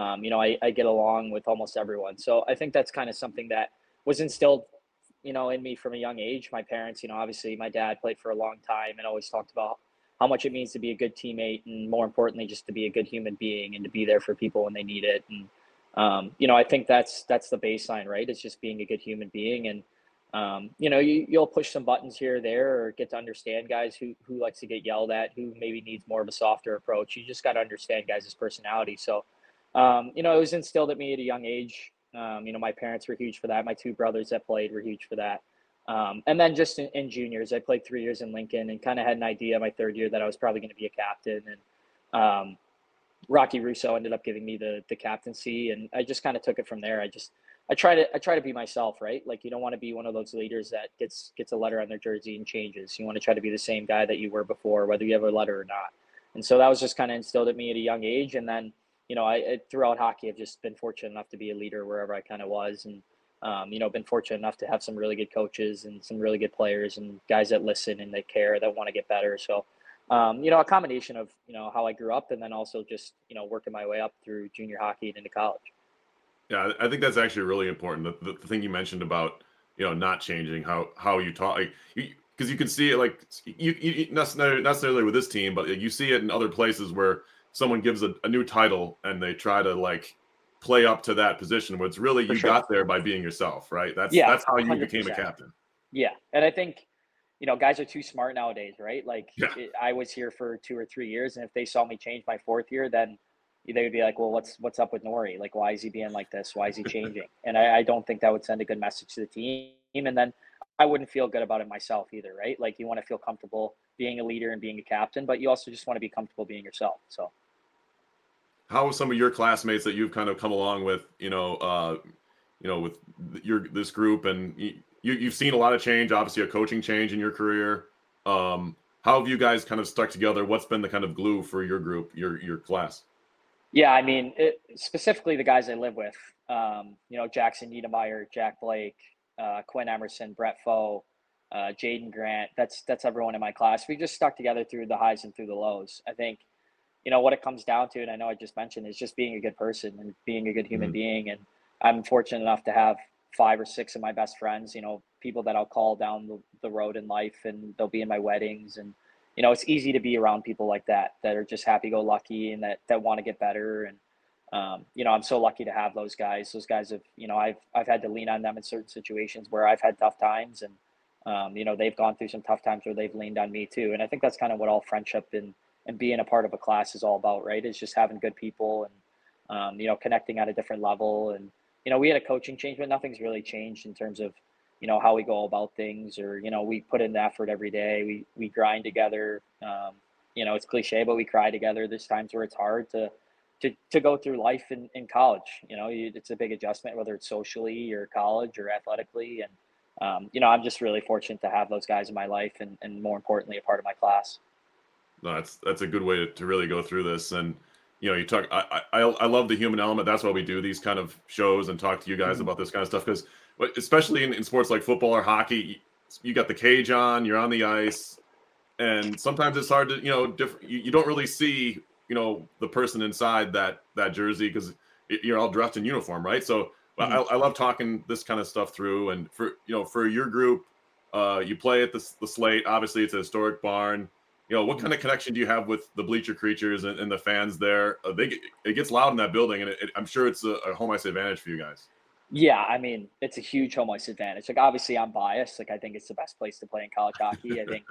I get along with almost everyone. So I think that's kind of something that was instilled, in me from a young age. My parents, obviously my dad played for a long time and always talked about how much it means to be a good teammate and, more importantly, just to be a good human being and to be there for people when they need it. And, I think that's the baseline, right? It's just being a good human being. And, you'll push some buttons here or there, or get to understand guys who likes to get yelled at, who maybe needs more of a softer approach. You just got to understand guys' personality. So, it was instilled at me at a young age. My parents were huge for that. My two brothers that played were huge for that. And then just in juniors, I played 3 years in Lincoln and kind of had an idea my third year that I was probably going to be a captain. And Rocky Russo ended up giving me the captaincy, and I just kind of took it from there. I try to be myself, right? Like, you don't want to be one of those leaders that gets a letter on their jersey and changes. You want to try to be the same guy that you were before, whether you have a letter or not. And so that was just kind of instilled at me at a young age. And then, I throughout hockey, I've just been fortunate enough to be a leader wherever I kind of was. And, been fortunate enough to have some really good coaches and some really good players and guys that listen and that care, that want to get better. So, a combination of, how I grew up and then also just, working my way up through junior hockey and into college. Yeah, I think that's actually really important. The thing you mentioned about, not changing how you talk, because you can see it, like, you not necessarily with this team, but you see it in other places where someone gives a new title and they try to, like, play up to that position, where it's really you got there by being yourself, right? That's how you 100%. Became a captain. Yeah, and I think, guys are too smart nowadays, right? Like, I was here for 2 or 3 years, and if they saw me change my fourth year, then they would be like, well, what's up with Norrie? Like, why is he being like this? Why is he changing? And I don't think that would send a good message to the team. And then I wouldn't feel good about it myself either, right? Like, you want to feel comfortable being a leader and being a captain, but you also just want to be comfortable being yourself. So how are some of your classmates that you've kind of come along with, with this group, and you've seen a lot of change, obviously a coaching change in your career. How have you guys kind of stuck together? What's been the kind of glue for your group, your class? Yeah, I mean, specifically the guys I live with, Jackson Niedermeyer, Jack Blake, Quinn Emerson, Brett Foe, Jaden Grant. That's everyone in my class. We just stuck together through the highs and through the lows. I think, what it comes down to, and I know I just mentioned, is just being a good person and being a good human Mhm. being. And I'm fortunate enough to have 5 or 6 of my best friends, people that I'll call down the road in life, and they'll be in my weddings. And, it's easy to be around people like that are just happy go lucky and that want to get better. And, I'm so lucky to have those guys. Those guys have, I've had to lean on them in certain situations where I've had tough times. And, they've gone through some tough times where they've leaned on me too. And I think that's kind of what all friendship and being a part of a class is all about, right? Is just having good people and, connecting at a different level. And, we had a coaching change, but nothing's really changed in terms of, how we go about things, or, we put in the effort every day. We grind together. It's cliche, but we cry together. There's times where it's hard to go through life in college. It's a big adjustment, whether it's socially or college or athletically. And, I'm just really fortunate to have those guys in my life, and more importantly, a part of my class. No, that's a good way to really go through this. And you talk. I love the human element. That's why we do these kind of shows and talk to you guys about this kind of stuff, because especially in sports like football or hockey, you got the cage on, you're on the ice, and sometimes it's hard to you don't really see the person inside that jersey, because you're all dressed in uniform, right? So I love talking this kind of stuff through. And for your group, you play at the Slate. Obviously, it's a historic barn. What kind of connection do you have with the bleacher creatures and the fans there? It gets loud in that building, and I'm sure it's a home ice advantage for you guys. Yeah, I mean, it's a huge home ice advantage. Like, obviously, I'm biased. Like, I think it's the best place to play in college hockey. I think,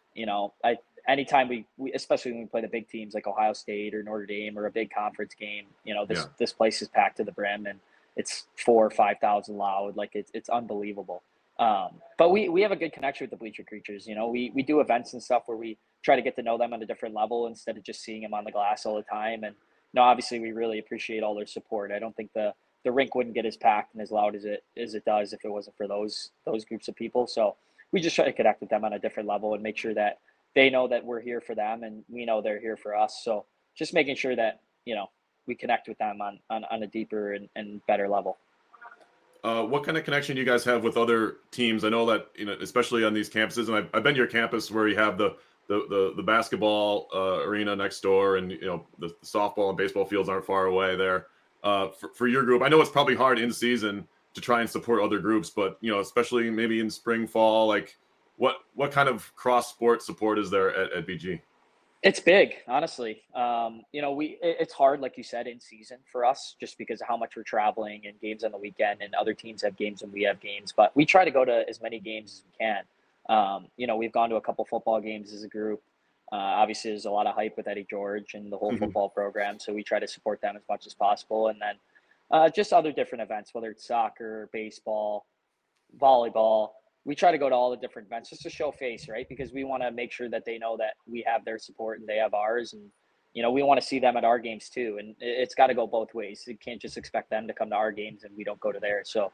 anytime we especially when we play the big teams like Ohio State or Notre Dame or a big conference game, this place is packed to the brim, and it's 4,000 or 5,000 loud. Like, it's unbelievable. But we have a good connection with the bleacher creatures. We do events and stuff where we try to get to know them on a different level instead of just seeing them on the glass all the time. And obviously, we really appreciate all their support. I don't think the rink wouldn't get as packed and as loud as it does if it wasn't for those groups of people. So we just try to connect with them on a different level and make sure that they know that we're here for them and we know they're here for us. So just making sure that we connect with them on a deeper and better level. What kind of connection do you guys have with other teams? I know that especially on these campuses, and I've been to your campus where you have the basketball arena next door, and the softball and baseball fields aren't far away there. For your group, I know it's probably hard in season to try and support other groups, but especially maybe in spring, fall, like what kind of cross sport support is there at BG? It's big, honestly. It's hard, like you said, in season for us, just because of how much we're traveling and games on the weekend, and other teams have games and we have games. But we try to go to as many games as we can. We've gone to a couple football games as a group. Obviously, there's a lot of hype with Eddie George and the whole football program, so we try to support them as much as possible. And then just other different events, whether it's soccer, baseball, volleyball. We try to go to all the different events just to show face, right? Because we want to make sure that they know that we have their support and they have ours. And, we want to see them at our games too. And it's got to go both ways. You can't just expect them to come to our games and we don't go to theirs. So,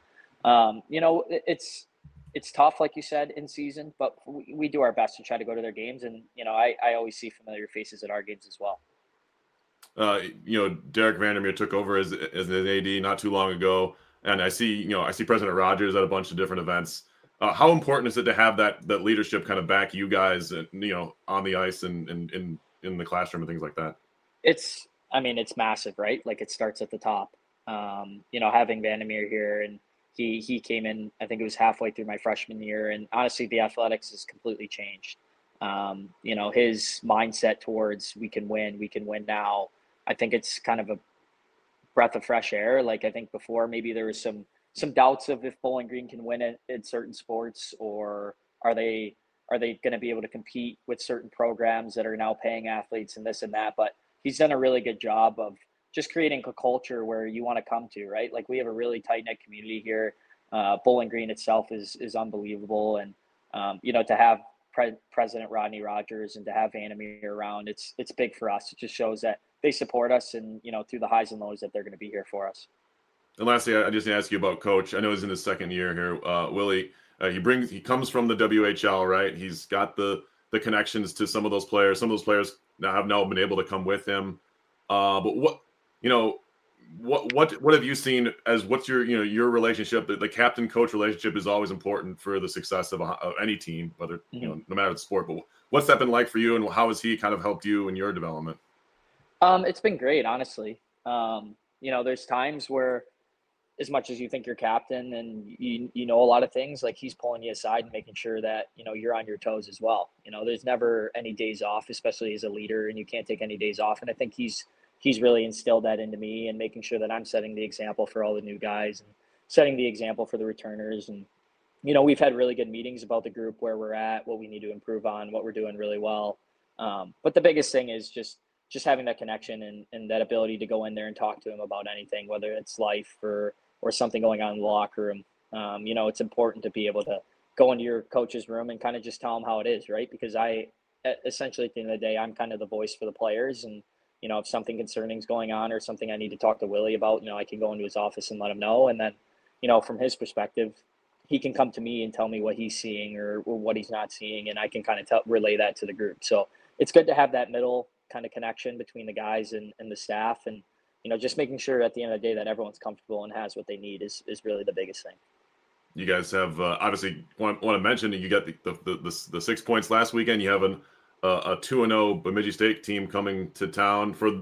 it's tough, like you said, in season, but we do our best to try to go to their games. And, I always see familiar faces at our games as well. Derek Vandermeer took over as an AD not too long ago. And I see President Rogers at a bunch of different events. How important is it to have that leadership kind of back you guys, on the ice and in the classroom and things like that? It's massive, right? Like, it starts at the top. Having Vandermeer here, and he came in, I think it was halfway through my freshman year, and honestly, the athletics has completely changed. His mindset towards we can win now. I think it's kind of a breath of fresh air. Like, I think before maybe there was some doubts of if Bowling Green can win it in certain sports, or are they going to be able to compete with certain programs that are now paying athletes and this and that. But he's done a really good job of just creating a culture where you want to come to, right? Like, we have a really tight-knit community here. Bowling Green itself is unbelievable. And, to have President Rodney Rogers and to have Vandermeer around, it's big for us. It just shows that they support us, and, through the highs and lows, that they're going to be here for us. And lastly, I just need to ask you about Coach. I know he's in his second year here. Willie, he comes from the WHL, right? He's got the connections to some of those players. Some of those players have now been able to come with him. But what have you seen as what's your relationship? The captain coach relationship is always important for the success of any team, whether no matter the sport. But what's that been like for you, and how has he kind of helped you in your development? It's been great, honestly. There's times where, as much as you think you're captain and you know a lot of things, like he's pulling you aside and making sure that you're on your toes as well. There's never any days off, especially as a leader, and you can't take any days off. And I think he's really instilled that into me and making sure that I'm setting the example for all the new guys and setting the example for the returners. And we've had really good meetings about the group, where we're at, what we need to improve on, what we're doing really well. But the biggest thing is just having that connection and that ability to go in there and talk to him about anything, whether it's life or something going on in the locker room. It's important to be able to go into your coach's room and kind of just tell them how it is, right? Because essentially at the end of the day, I'm kind of the voice for the players. And, if something concerning is going on or something I need to talk to Willie about, I can go into his office and let him know. And then, from his perspective, he can come to me and tell me what he's seeing or what he's not seeing. And I can kind of relay that to the group. So it's good to have that middle kind of connection between the guys and the staff. And, just making sure at the end of the day that everyone's comfortable and has what they need is really the biggest thing. You guys have obviously want to mention you got the 6 points last weekend. You have a 2-0 Bemidji State team coming to town for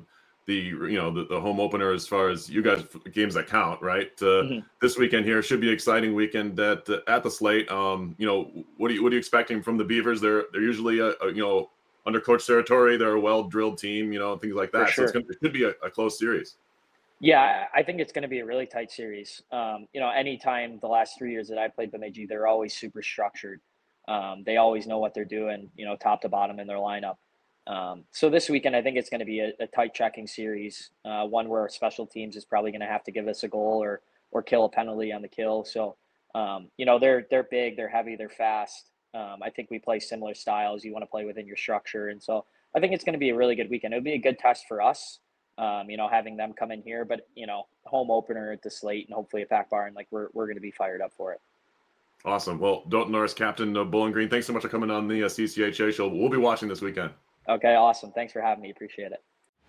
the home opener as far as you guys games that count, right? This weekend here should be an exciting weekend at the Slate. What are you expecting from the Beavers? They're usually under Coach Serratore, they're a well-drilled team, things like that. Sure. So it should be a close series. Yeah, I think it's going to be a really tight series. Anytime the last 3 years that I played Bemidji, they're always super structured. They always know what they're doing, top to bottom in their lineup. So this weekend, I think it's going to be a tight checking series, one where special teams is probably going to have to give us a goal or kill a penalty on the kill. So, they're big, they're heavy, they're fast. I think we play similar styles. You want to play within your structure. And so I think it's going to be a really good weekend. It'll be a good test for us, having them come in here, but, home opener at the Slate and hopefully a pack barn, like we're going to be fired up for it. Awesome. Well, Dalton Norris, captain of Bowling Green, thanks so much for coming on the CCHA show. We'll be watching this weekend. Okay, awesome. Thanks for having me. Appreciate it.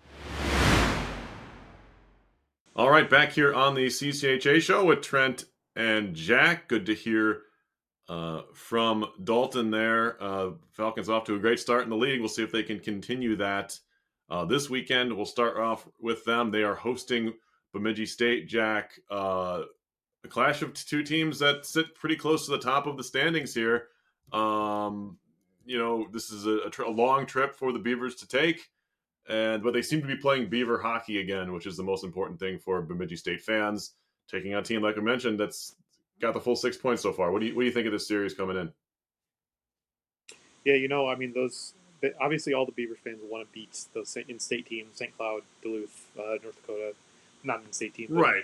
All right, back here on the CCHA show with Trent and Jack. Good to hear from Dalton there. Falcons off to a great start in the league. We'll see if they can continue that this weekend. We'll start off with them. They are hosting Bemidji State, Jack. A clash of two teams that sit pretty close to the top of the standings here. This is a long trip for the Beavers to take, but they seem to be playing Beaver hockey again, which is the most important thing for Bemidji State fans. Taking on a team, like I mentioned, that's got the full 6 points so far. What do you think of this series coming in? Yeah, obviously all the Beavers fans want to beat those in-state teams, St. Cloud, Duluth, North Dakota, not in-state teams. Right.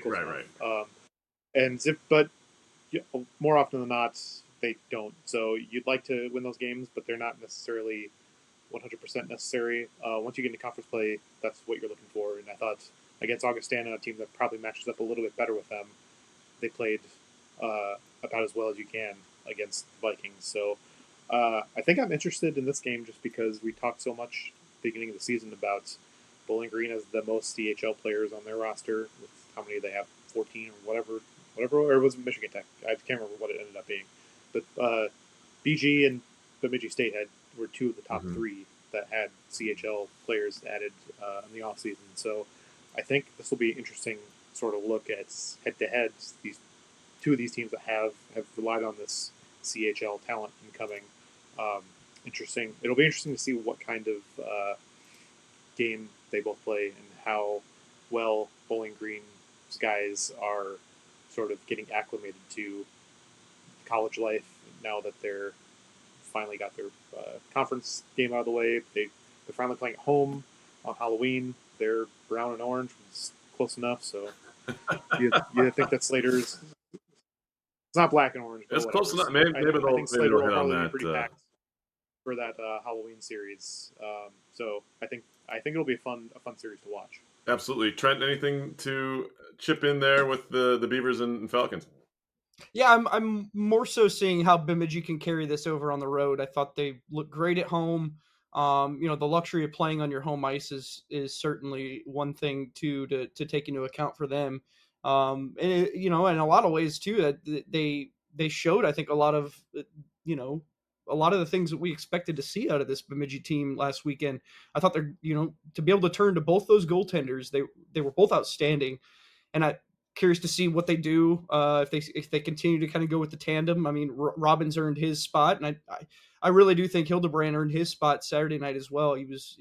But more often than not, they don't. So you'd like to win those games, but they're not necessarily 100% necessary. Once you get into conference play, that's what you're looking for. And I thought against Augustana, a team that probably matches up a little bit better with them, they played about as well as you can against Vikings. So I think I'm interested in this game just because we talked so much at the beginning of the season about Bowling Green as the most CHL players on their roster, with how many they have, 14 or whatever, or it was Michigan Tech. I can't remember what it ended up being. But BG and Bemidji State were two of the top three that had CHL players added in the offseason. So I think this will be an interesting sort of look at head-to-head. These two of these teams that have relied on this CHL talent incoming. Interesting. It'll be interesting to see what kind of game they both play and how well Bowling Green's guys are sort of getting acclimated to college life now that they're finally got their conference game out of the way. They're finally playing at home on Halloween. They're brown and orange, which is close enough. So you think that Slater's it's not black and orange. It's close enough. Maybe I think Slater will probably that, be pretty packed for that Halloween series. So I think it'll be a fun series to watch. Absolutely. Trent, anything to chip in there with the Beavers and Falcons? Yeah, I'm more so seeing how Bemidji can carry this over on the road. I thought they looked great at home. The luxury of playing on your home ice is certainly one thing to take into account for them. In a lot of ways too, that they showed, I think, a lot of a lot of the things that we expected to see out of this Bemidji team last weekend. I thought they're, to be able to turn to both those goaltenders, they were both outstanding, and I'm curious to see what they do if they continue to kind of go with the tandem. I mean, Robbins earned his spot, and I really do think Hildebrand earned his spot Saturday night as well. He was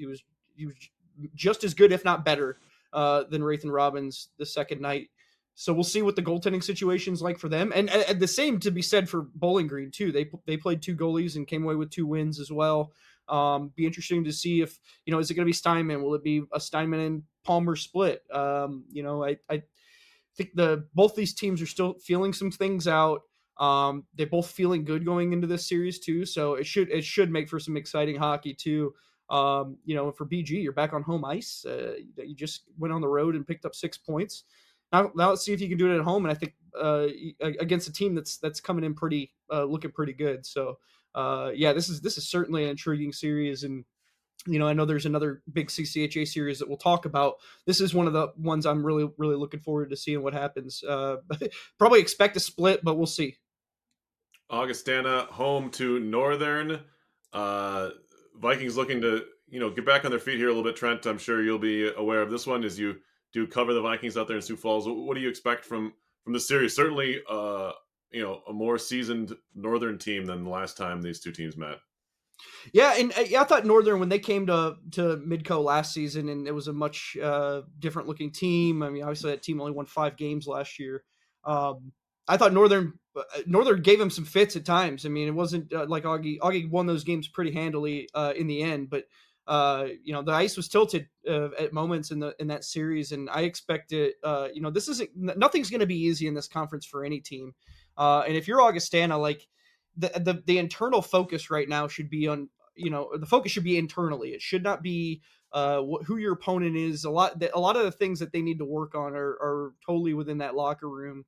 just as good, if not better, than Rathan Robbins the second night. So we'll see what the goaltending situation's like for them. And the same to be said for Bowling Green too. They played 2 goalies and came away with 2 wins as well. Be interesting to see if, is it going to be Steinman? Will it be a Steinman and Palmer split? I think both these teams are still feeling some things out. They're both feeling good going into this series too. So it should make for some exciting hockey too. For BG, you're back on home ice. You just went on the road and picked up 6 points. Now let's see if you can do it at home. And I think against a team that's coming in looking pretty good. So this is certainly an intriguing series. And I know there's another big CCHA series that we'll talk about. This is one of the ones I'm really, really looking forward to seeing what happens. Probably expect a split, but we'll see. Augustana home to Northern. Vikings looking to, get back on their feet here a little bit. Trent, I'm sure you'll be aware of this one as you do cover the Vikings out there in Sioux Falls. What do you expect from the series? Certainly, a more seasoned Northern team than the last time these two teams met. Yeah, and I thought Northern, when they came to Midco last season, and it was a much different looking team. I mean, obviously that team only won 5 games last year. I thought Northern gave him some fits at times. I mean, it wasn't like Augie won those games pretty handily in the end, but the ice was tilted at moments in that series, and I expect it. Nothing's going to be easy in this conference for any team, and if you're Augustana, like the internal focus right now should be on, the focus should be internally. It should not be who your opponent is. A lot of the things that they need to work on are totally within that locker room.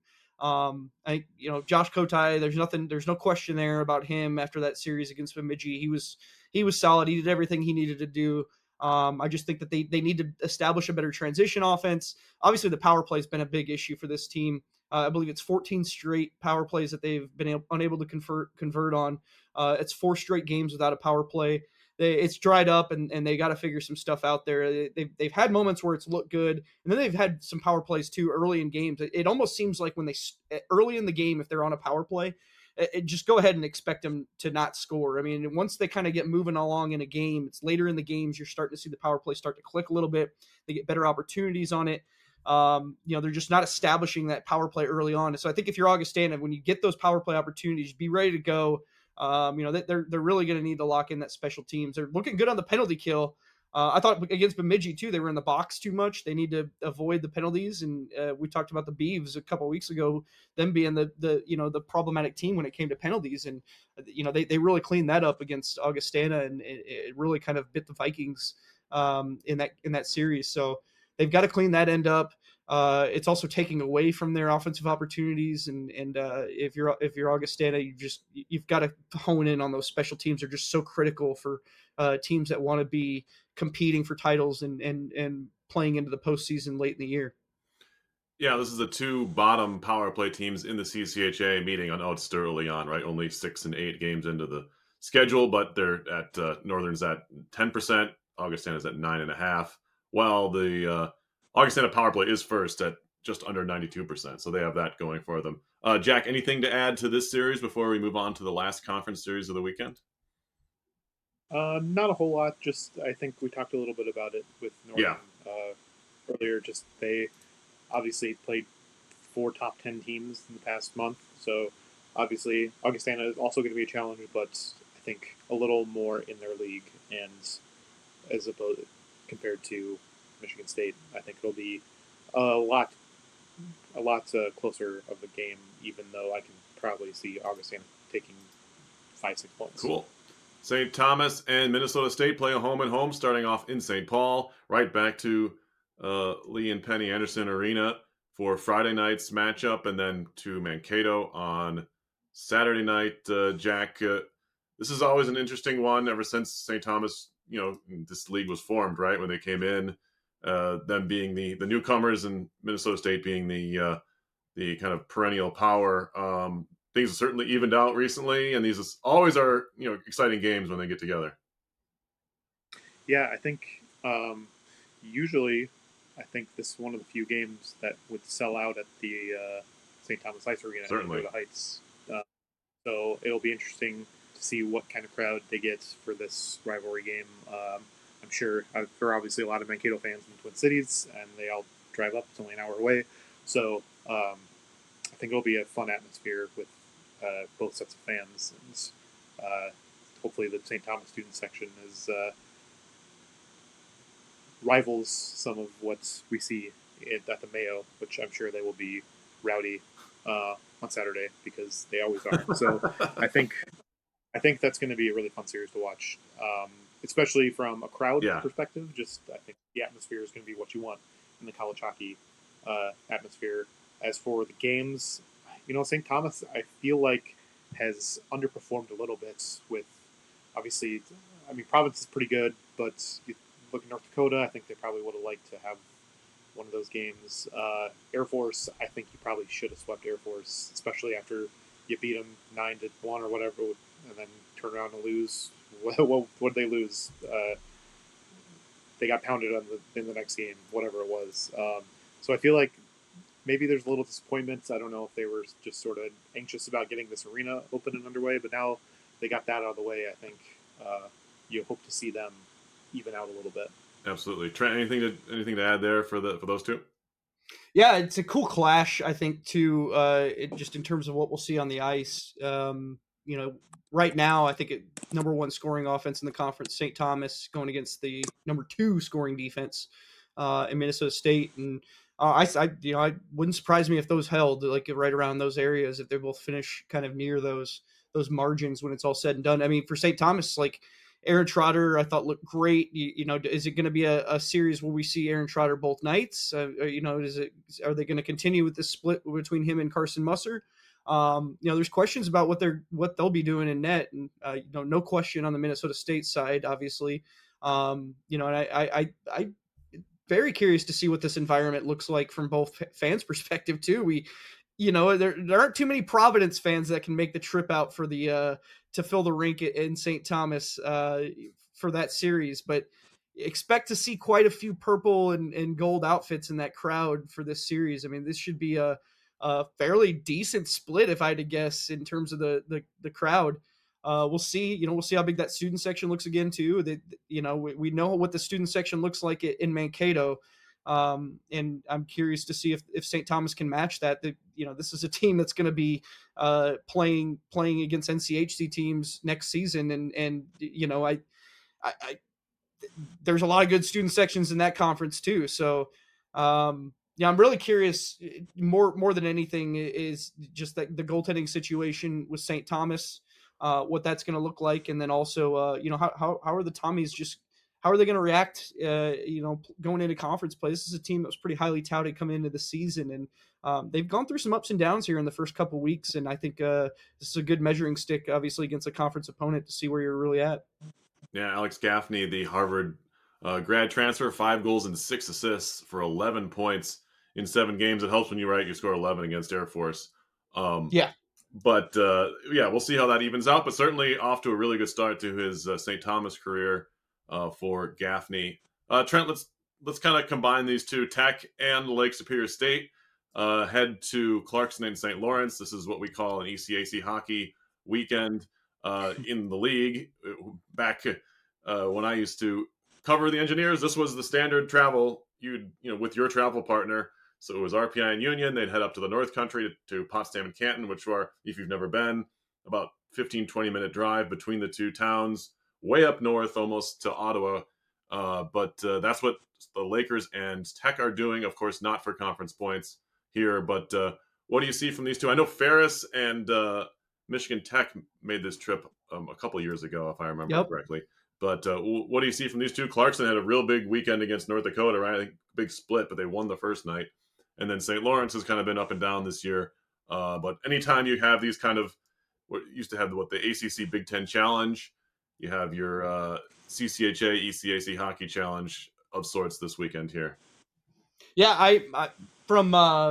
Josh Kotai, there's no question there about him after that series against Bemidji. He was solid. He did everything he needed to do. I just think that they need to establish a better transition offense. Obviously, the power play has been a big issue for this team. I believe it's 14 straight power plays that they've been unable to convert on. It's 4 straight games without a power play. It's dried up, and they got to figure some stuff out there. They've had moments where it's looked good, and then they've had some power plays too early in games. It almost seems like when early in the game, if they're on a power play, just go ahead and expect them to not score. I mean, once they kind of get moving along in a game, it's later in the games, you're starting to see the power play start to click a little bit. They get better opportunities on it. They're just not establishing that power play early on. So I think if you're Augustana, when you get those power play opportunities, be ready to go. They're really going to need to lock in that special teams. They're looking good on the penalty kill. I thought against Bemidji too, they were in the box too much. They need to avoid the penalties. And we talked about the Beavs a couple of weeks ago, them being the problematic team when it came to penalties. And they really cleaned that up against Augustana, and it really kind of bit the Vikings in that series. So they've got to clean that end up. It's also taking away from their offensive opportunities, and if you're Augustana, you've got to hone in on those special teams. They're just so critical for teams that want to be competing for titles and playing into the postseason late in the year. Yeah, this is the 2 bottom power play teams in the CCHA meeting on odds early on, right? Only 6 and 8 games into the schedule, but they're at Northern's at 10%, Augustana's at 9.5%. While the Augustana power play is first at just under 92%, so they have that going for them. Jack, anything to add to this series before we move on to the last conference series of the weekend? Not a whole lot. Just I think we talked a little bit about it with Northern earlier. Just they obviously played 4 top 10 teams in the past month, so obviously Augustana is also going to be a challenge, but I think a little more in their league, and as opposed compared to Michigan State, I think it'll be a lot closer of a game, even though I can probably see Augustana taking 5-6 points. Cool. St. Thomas and Minnesota State play a home and home, starting off in St. Paul, right back to Lee and Penny Anderson Arena for Friday night's matchup, and then to Mankato on Saturday night. Jack, this is always an interesting one ever since St. Thomas, this league was formed, right, when they came in. Them being the newcomers and Minnesota State being the kind of perennial power. things have certainly evened out recently, and these always are exciting games when they get together. Yeah, I think usually, I think this is one of the few games that would sell out at the St. Thomas Ice Arena in Dakota Heights. So it'll be interesting to see what kind of crowd they get for this rivalry game. I'm sure there are obviously a lot of Mankato fans in the Twin Cities, and they all drive up. It's only an hour away. So I think it'll be a fun atmosphere with both sets of fans. And hopefully the St. Thomas student section is rivals some of what we see at the Mayo, which I'm sure they will be rowdy on Saturday, because they always are. So I think that's going to be a really fun series to watch, especially from a crowd perspective. I think the atmosphere is going to be what you want in the college hockey atmosphere. As for the games, St. Thomas, I feel like, has underperformed a little bit with, obviously, Providence is pretty good, but you look at North Dakota, I think they probably would have liked to have one of those games. Air Force, I think you probably should have swept Air Force, especially after you beat them 9-1 or whatever, and then turn around and lose. What did they lose? They got pounded in the next game, whatever it was. So I feel like maybe there's a little disappointment. I don't know if they were just sort of anxious about getting this arena open and underway, but now they got that out of the way. I think you hope to see them even out a little bit. Absolutely. Trent, anything to add there for those two? Yeah, it's a cool clash, I think, too, just in terms of what we'll see on the ice. Right now, I think number one scoring offense in the conference, St. Thomas, going against the number two scoring defense in Minnesota State. And I wouldn't surprise me if those held like right around those areas, if they both finish kind of near those margins when it's all said and done. For St. Thomas, like, Aaron Trotter, I thought, looked great. Is it going to be a series where we see Aaron Trotter both nights? Are they going to continue with this split between him and Carson Musser? There's questions about what they'll be doing in net, and no question on the Minnesota State side, obviously. And I very curious to see what this environment looks like from both fans' perspective too. There aren't too many Providence fans that can make the trip out for the to fill the rink in St. Thomas for that series, but expect to see quite a few purple and gold outfits in that crowd for this series. This should be a fairly decent split, if I had to guess, in terms of the crowd. We'll see. We'll see how big that student section looks again too. We know what the student section looks like in Mankato. And I'm curious to see if St. Thomas can match that. This is a team that's going to be playing against NCHC teams next season, and there's a lot of good student sections in that conference too. So I'm really curious. More than anything is just that the goaltending situation with St. Thomas, what that's going to look like, and then also how are the Tommies how are they going to react, going into conference play? This is a team that was pretty highly touted coming into the season, and they've gone through some ups and downs here in the first couple of weeks, and I think this is a good measuring stick, obviously, against a conference opponent to see where you're really at. Yeah, Alex Gaffney, the Harvard grad transfer, 5 goals and 6 assists for 11 points in 7 games. It helps when you score 11 against Air Force. But we'll see how that evens out, but certainly off to a really good start to his St. Thomas career. For Gaffney. Trent, let's kind of combine these two. Tech and Lake Superior State head to Clarkson and St. Lawrence. This is what we call an ECAC hockey weekend in the league. Back when I used to cover the Engineers, this was the standard travel with your travel partner. So it was RPI and Union. They'd head up to the North Country to Potsdam and Canton, which are, if you've never been, about 15-20 minute drive between the two towns. Way up north, almost to Ottawa. But that's what the Lakers and Tech are doing. Of course, not for conference points here. But what do you see from these two? I know Ferris and Michigan Tech made this trip a couple years ago, if I remember correctly. But what do you see from these two? Clarkson had a real big weekend against North Dakota, right? I think big split, but they won the first night. And then St. Lawrence has kind of been up and down this year. But anytime you have these kind of what used to have the ACC Big Ten Challenge, you have your CCHA ECAC Hockey Challenge of sorts this weekend here. Yeah, I from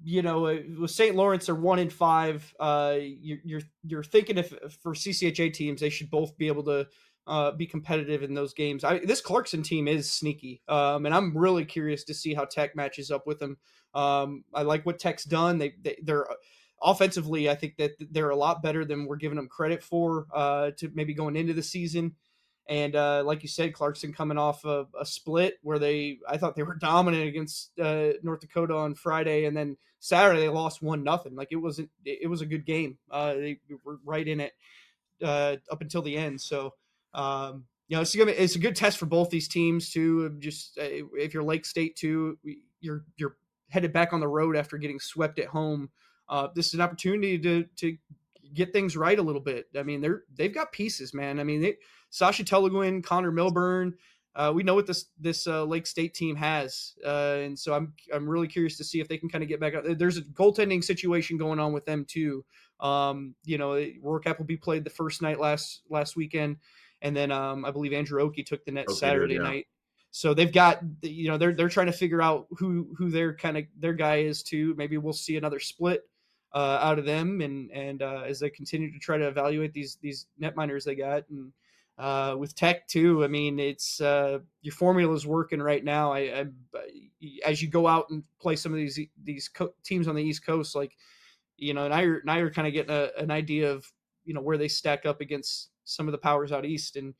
with St. Lawrence are 1-5. You're thinking if for CCHA teams they should both be able to be competitive in those games. This Clarkson team is sneaky, and I'm really curious to see how Tech matches up with them. I like what Tech's done. They're offensively, I think that they're a lot better than we're giving them credit for to maybe going into the season. And like you said, Clarkson coming off a split where I thought they were dominant against North Dakota on Friday, and then Saturday they lost 1-0. Like it was a good game. They were right in it up until the end. So it's a good test for both these teams too. Just if you're Lake State too, you're headed back on the road after getting swept at home. This is an opportunity to get things right a little bit. I mean, they've got pieces, man. I mean, Sasha Teleguin, Connor Milburn. We know what this Lake State team has, and so I'm really curious to see if they can kind of get back out. There's a goaltending situation going on with them too. Rourke Appleby played the first night last weekend, and then I believe Andrew Oki took the net Saturday night. So they've got they're trying to figure out who their guy is too. Maybe we'll see another split out of them, and as they continue to try to evaluate these netminders they got. And with Tech too, I mean, it's your formula is working right now. As you go out and play some of these teams on the East Coast, like now you're kind of getting an idea of where they stack up against some of the powers out east. And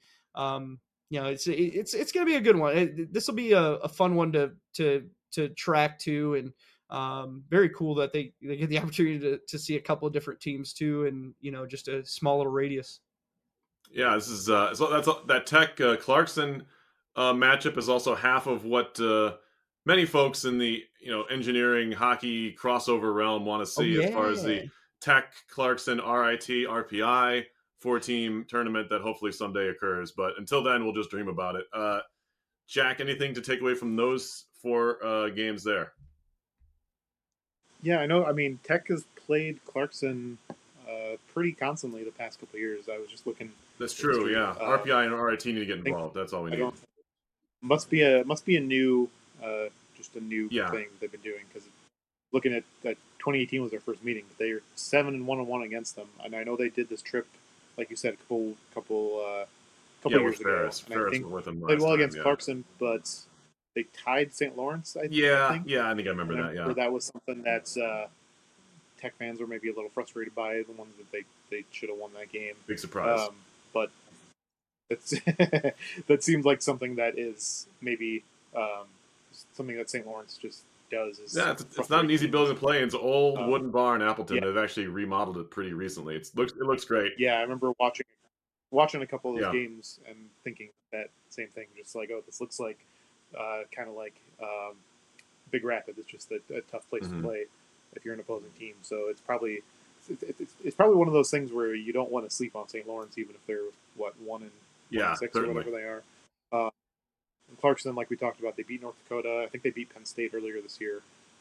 it's going to be a good one. This will be a fun one to track too, and very cool that they get the opportunity to see a couple of different teams too, and just a small little radius. Yeah, this is that Tech Clarkson matchup is also half of what many folks in the engineering hockey crossover realm want to see as far as the Tech Clarkson RIT RPI 4-team tournament that hopefully someday occurs. But until then, we'll just dream about it. Jack, anything to take away from those 4 games there? Yeah, I know. I mean, Tech has played Clarkson pretty constantly the past couple of years. I was just looking. That's true. Yeah, RPI and RIT need to get involved. That's all we need. Must be a new, just a new thing they've been doing, because looking at that 2018 was their first meeting, but they are 7-1-1 against them, and I know they did this trip, like you said, a couple years ago. Ferris were with them played well against Clarkson, but they tied St. Lawrence. I think I remember that. Yeah, that was something that Tech fans were maybe a little frustrated by, the ones that they should have won that game. Big surprise. But it's that seems like something that is maybe something that St. Lawrence just does. It's not an easy building to play. It's an old wooden bar in Appleton. They've actually remodeled it pretty recently. It looks great. Yeah, I remember watching a couple of those games and thinking that same thing. Just like, this looks like kind of like Big Rapid. It's just a tough place to play if you're an opposing team. So it's probably one of those things where you don't want to sleep on St. Lawrence, even if they're 1-6 or whatever they are. And Clarkson, like we talked about, they beat North Dakota. I think they beat Penn State earlier this year.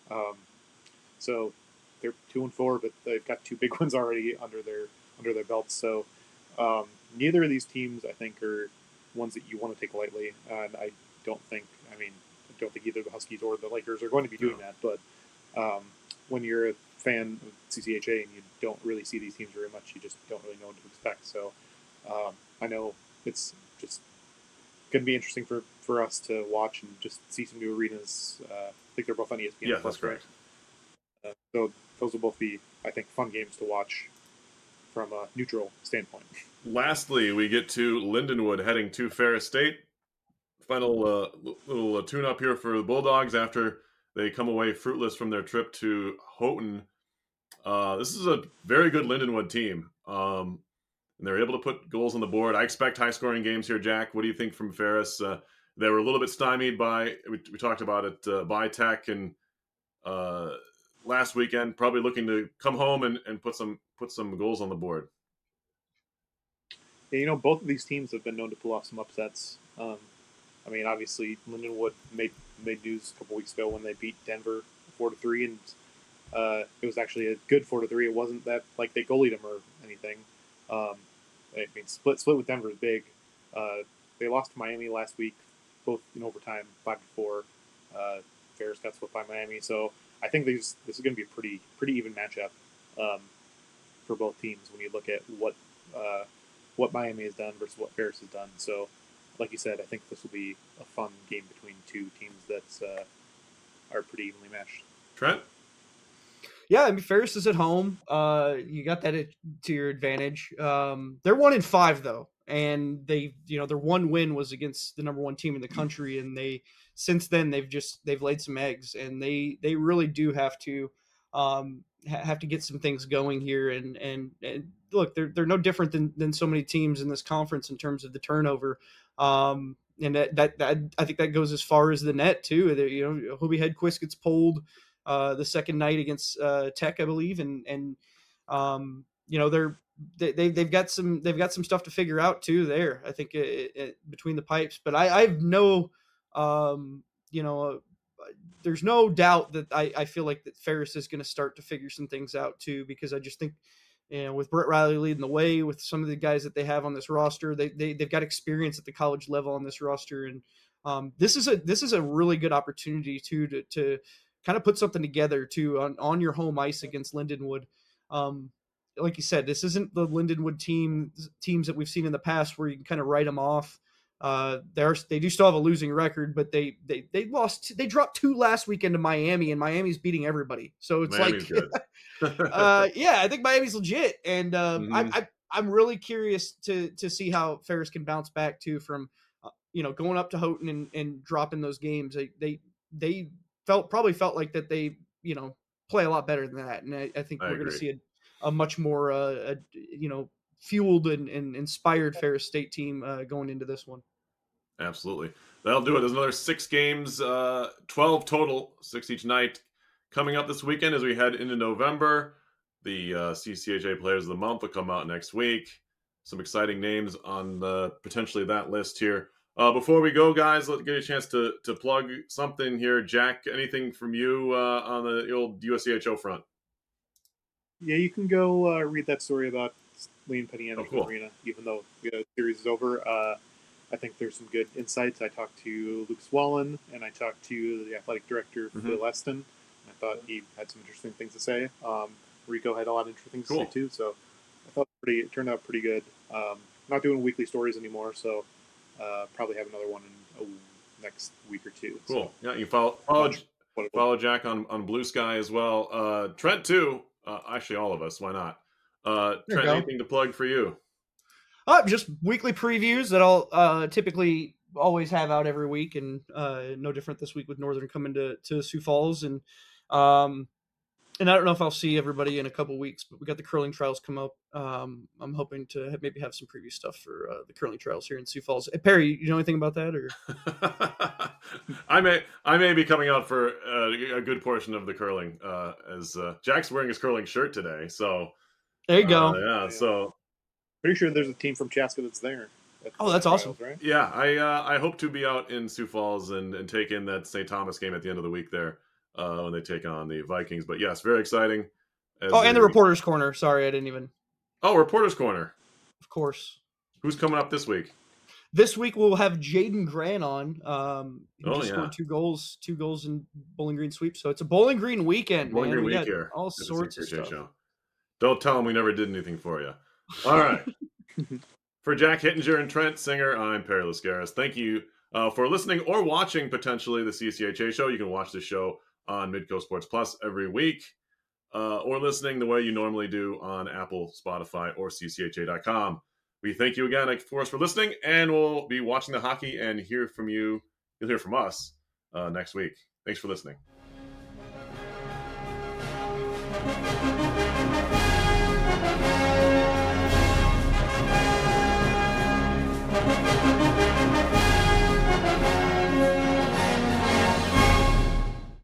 So they're 2-4, but they've got 2 big ones already under their belts. So neither of these teams, I think, are ones that you want to take lightly. And I don't think either the Huskies or the Lakers are going to be doing that. But when you're a fan of CCHA and you don't really see these teams very much, you just don't really know what to expect. So I know it's just going to be interesting for us to watch and just see some new arenas. I think they're both on ESPN. Yeah, that's correct. So those will both be, I think, fun games to watch from a neutral standpoint. Lastly, we get to Lindenwood heading to Ferris State. Final little tune-up here for the Bulldogs after they come away fruitless from their trip to Houghton. This is a very good Lindenwood team, and they're able to put goals on the board. I expect high-scoring games here, Jack. What do you think from Ferris? They were a little bit stymied by, we talked about it, by Tech, and last weekend, probably looking to come home and put some goals on the board. Yeah, both of these teams have been known to pull off some upsets. I mean, obviously, Lindenwood made news a couple weeks ago when they beat Denver 4-3, and it was actually a good 4-3. It wasn't that like they goalied them or anything. I mean, split with Denver is big. They lost to Miami last week, both in overtime, 5-4. Ferris got swept by Miami, so I think this is going to be a pretty even matchup for both teams when you look at what Miami has done versus what Ferris has done. So, like you said, I think this will be a fun game between two teams that are pretty evenly matched. Trent? Yeah, I mean, Ferris is at home. You got that to your advantage. They're 1-5 though, and their one win was against the number one team in the country, and since then they've laid some eggs, and they really do have to get some things going here. And look, they're no different than so many teams in this conference in terms of the turnover. And that I think that goes as far as the net too. Hobie Hedquist gets pulled the second night against Tech, I believe, and they've got some stuff to figure out too there. I think between the pipes, but I've no there's no doubt that I feel like that Ferris is going to start to figure some things out too, because I just think, with Brett Riley leading the way, with some of the guys that they have on this roster, they've got experience at the college level on this roster, and this is a really good opportunity to kind of put something together too on your home ice against Lindenwood. Like you said, this isn't the Lindenwood teams that we've seen in the past where you can kind of write them off. They do still have a losing record, but they dropped 2 last weekend to Miami, and Miami's beating everybody. So it's Miami's good. yeah, I think Miami's legit, and I'm really curious to see how Ferris can bounce back too from going up to Houghton and dropping those games. They probably felt like that they play a lot better than that, and I think we're going to see a much more fueled and inspired Ferris State team going into this one. Absolutely. That'll do it. There's another 6 games, 12 total, 6 each night, coming up this weekend as we head into November. The CCHA Players of the Month will come out next week. Some exciting names on potentially that list here. Before we go, guys, let's get a chance to plug something here. Jack, anything from you on the old USCHO front? Yeah, you can go read that story about Liam Penny Oh, cool. Arena, even though the series is over. I think there's some good insights. I talked to Luke Swallen, and I talked to the athletic director, Phil Eston. I thought he had some interesting things to say. Rico had a lot of interesting things to say, too. So I thought it turned out pretty good. Not doing weekly stories anymore, so probably have another one in next week or two. Cool. So, yeah, you follow Jack on Blue Sky as well. Trent, too. Actually, all of us. Why not? Trent, anything to plug for you? Just weekly previews that I'll typically always have out every week, and no different this week with Northern coming to Sioux Falls, and I don't know if I'll see everybody in a couple weeks, but we got the curling trials come up. I'm hoping to maybe have some preview stuff for the curling trials here in Sioux Falls. Hey, Perry, you know anything about that? Or I may be coming out for a good portion of the curling, as Jack's wearing his curling shirt today. So there you go. Yeah, so pretty sure there's a team from Chaska that's there. Oh, that's awesome. Right? Yeah, I hope to be out in Sioux Falls and take in that St. Thomas game at the end of the week there when they take on the Vikings. But yes, very exciting. And the Reporter's Corner. Sorry, I didn't even. Oh, Reporter's Corner. Of course. Who's coming up this week? This week we'll have Jaden Grant on. He just scored 2 goals in Bowling Green sweep. So it's a Bowling Green weekend. Bowling Green week here. All sorts of stuff. Show. Don't tell them we never did anything for you. All right. For Jack Hittinger and Trent Singer, I'm Perry Lascaris. Thank you for listening or watching potentially the CCHA show. You can watch the show on Midco Sports Plus every week, or listening the way you normally do on Apple, Spotify, or CCHA.com. We thank you again, of course, for listening, and we'll be watching the hockey and hear from you. You'll hear from us next week. Thanks for listening.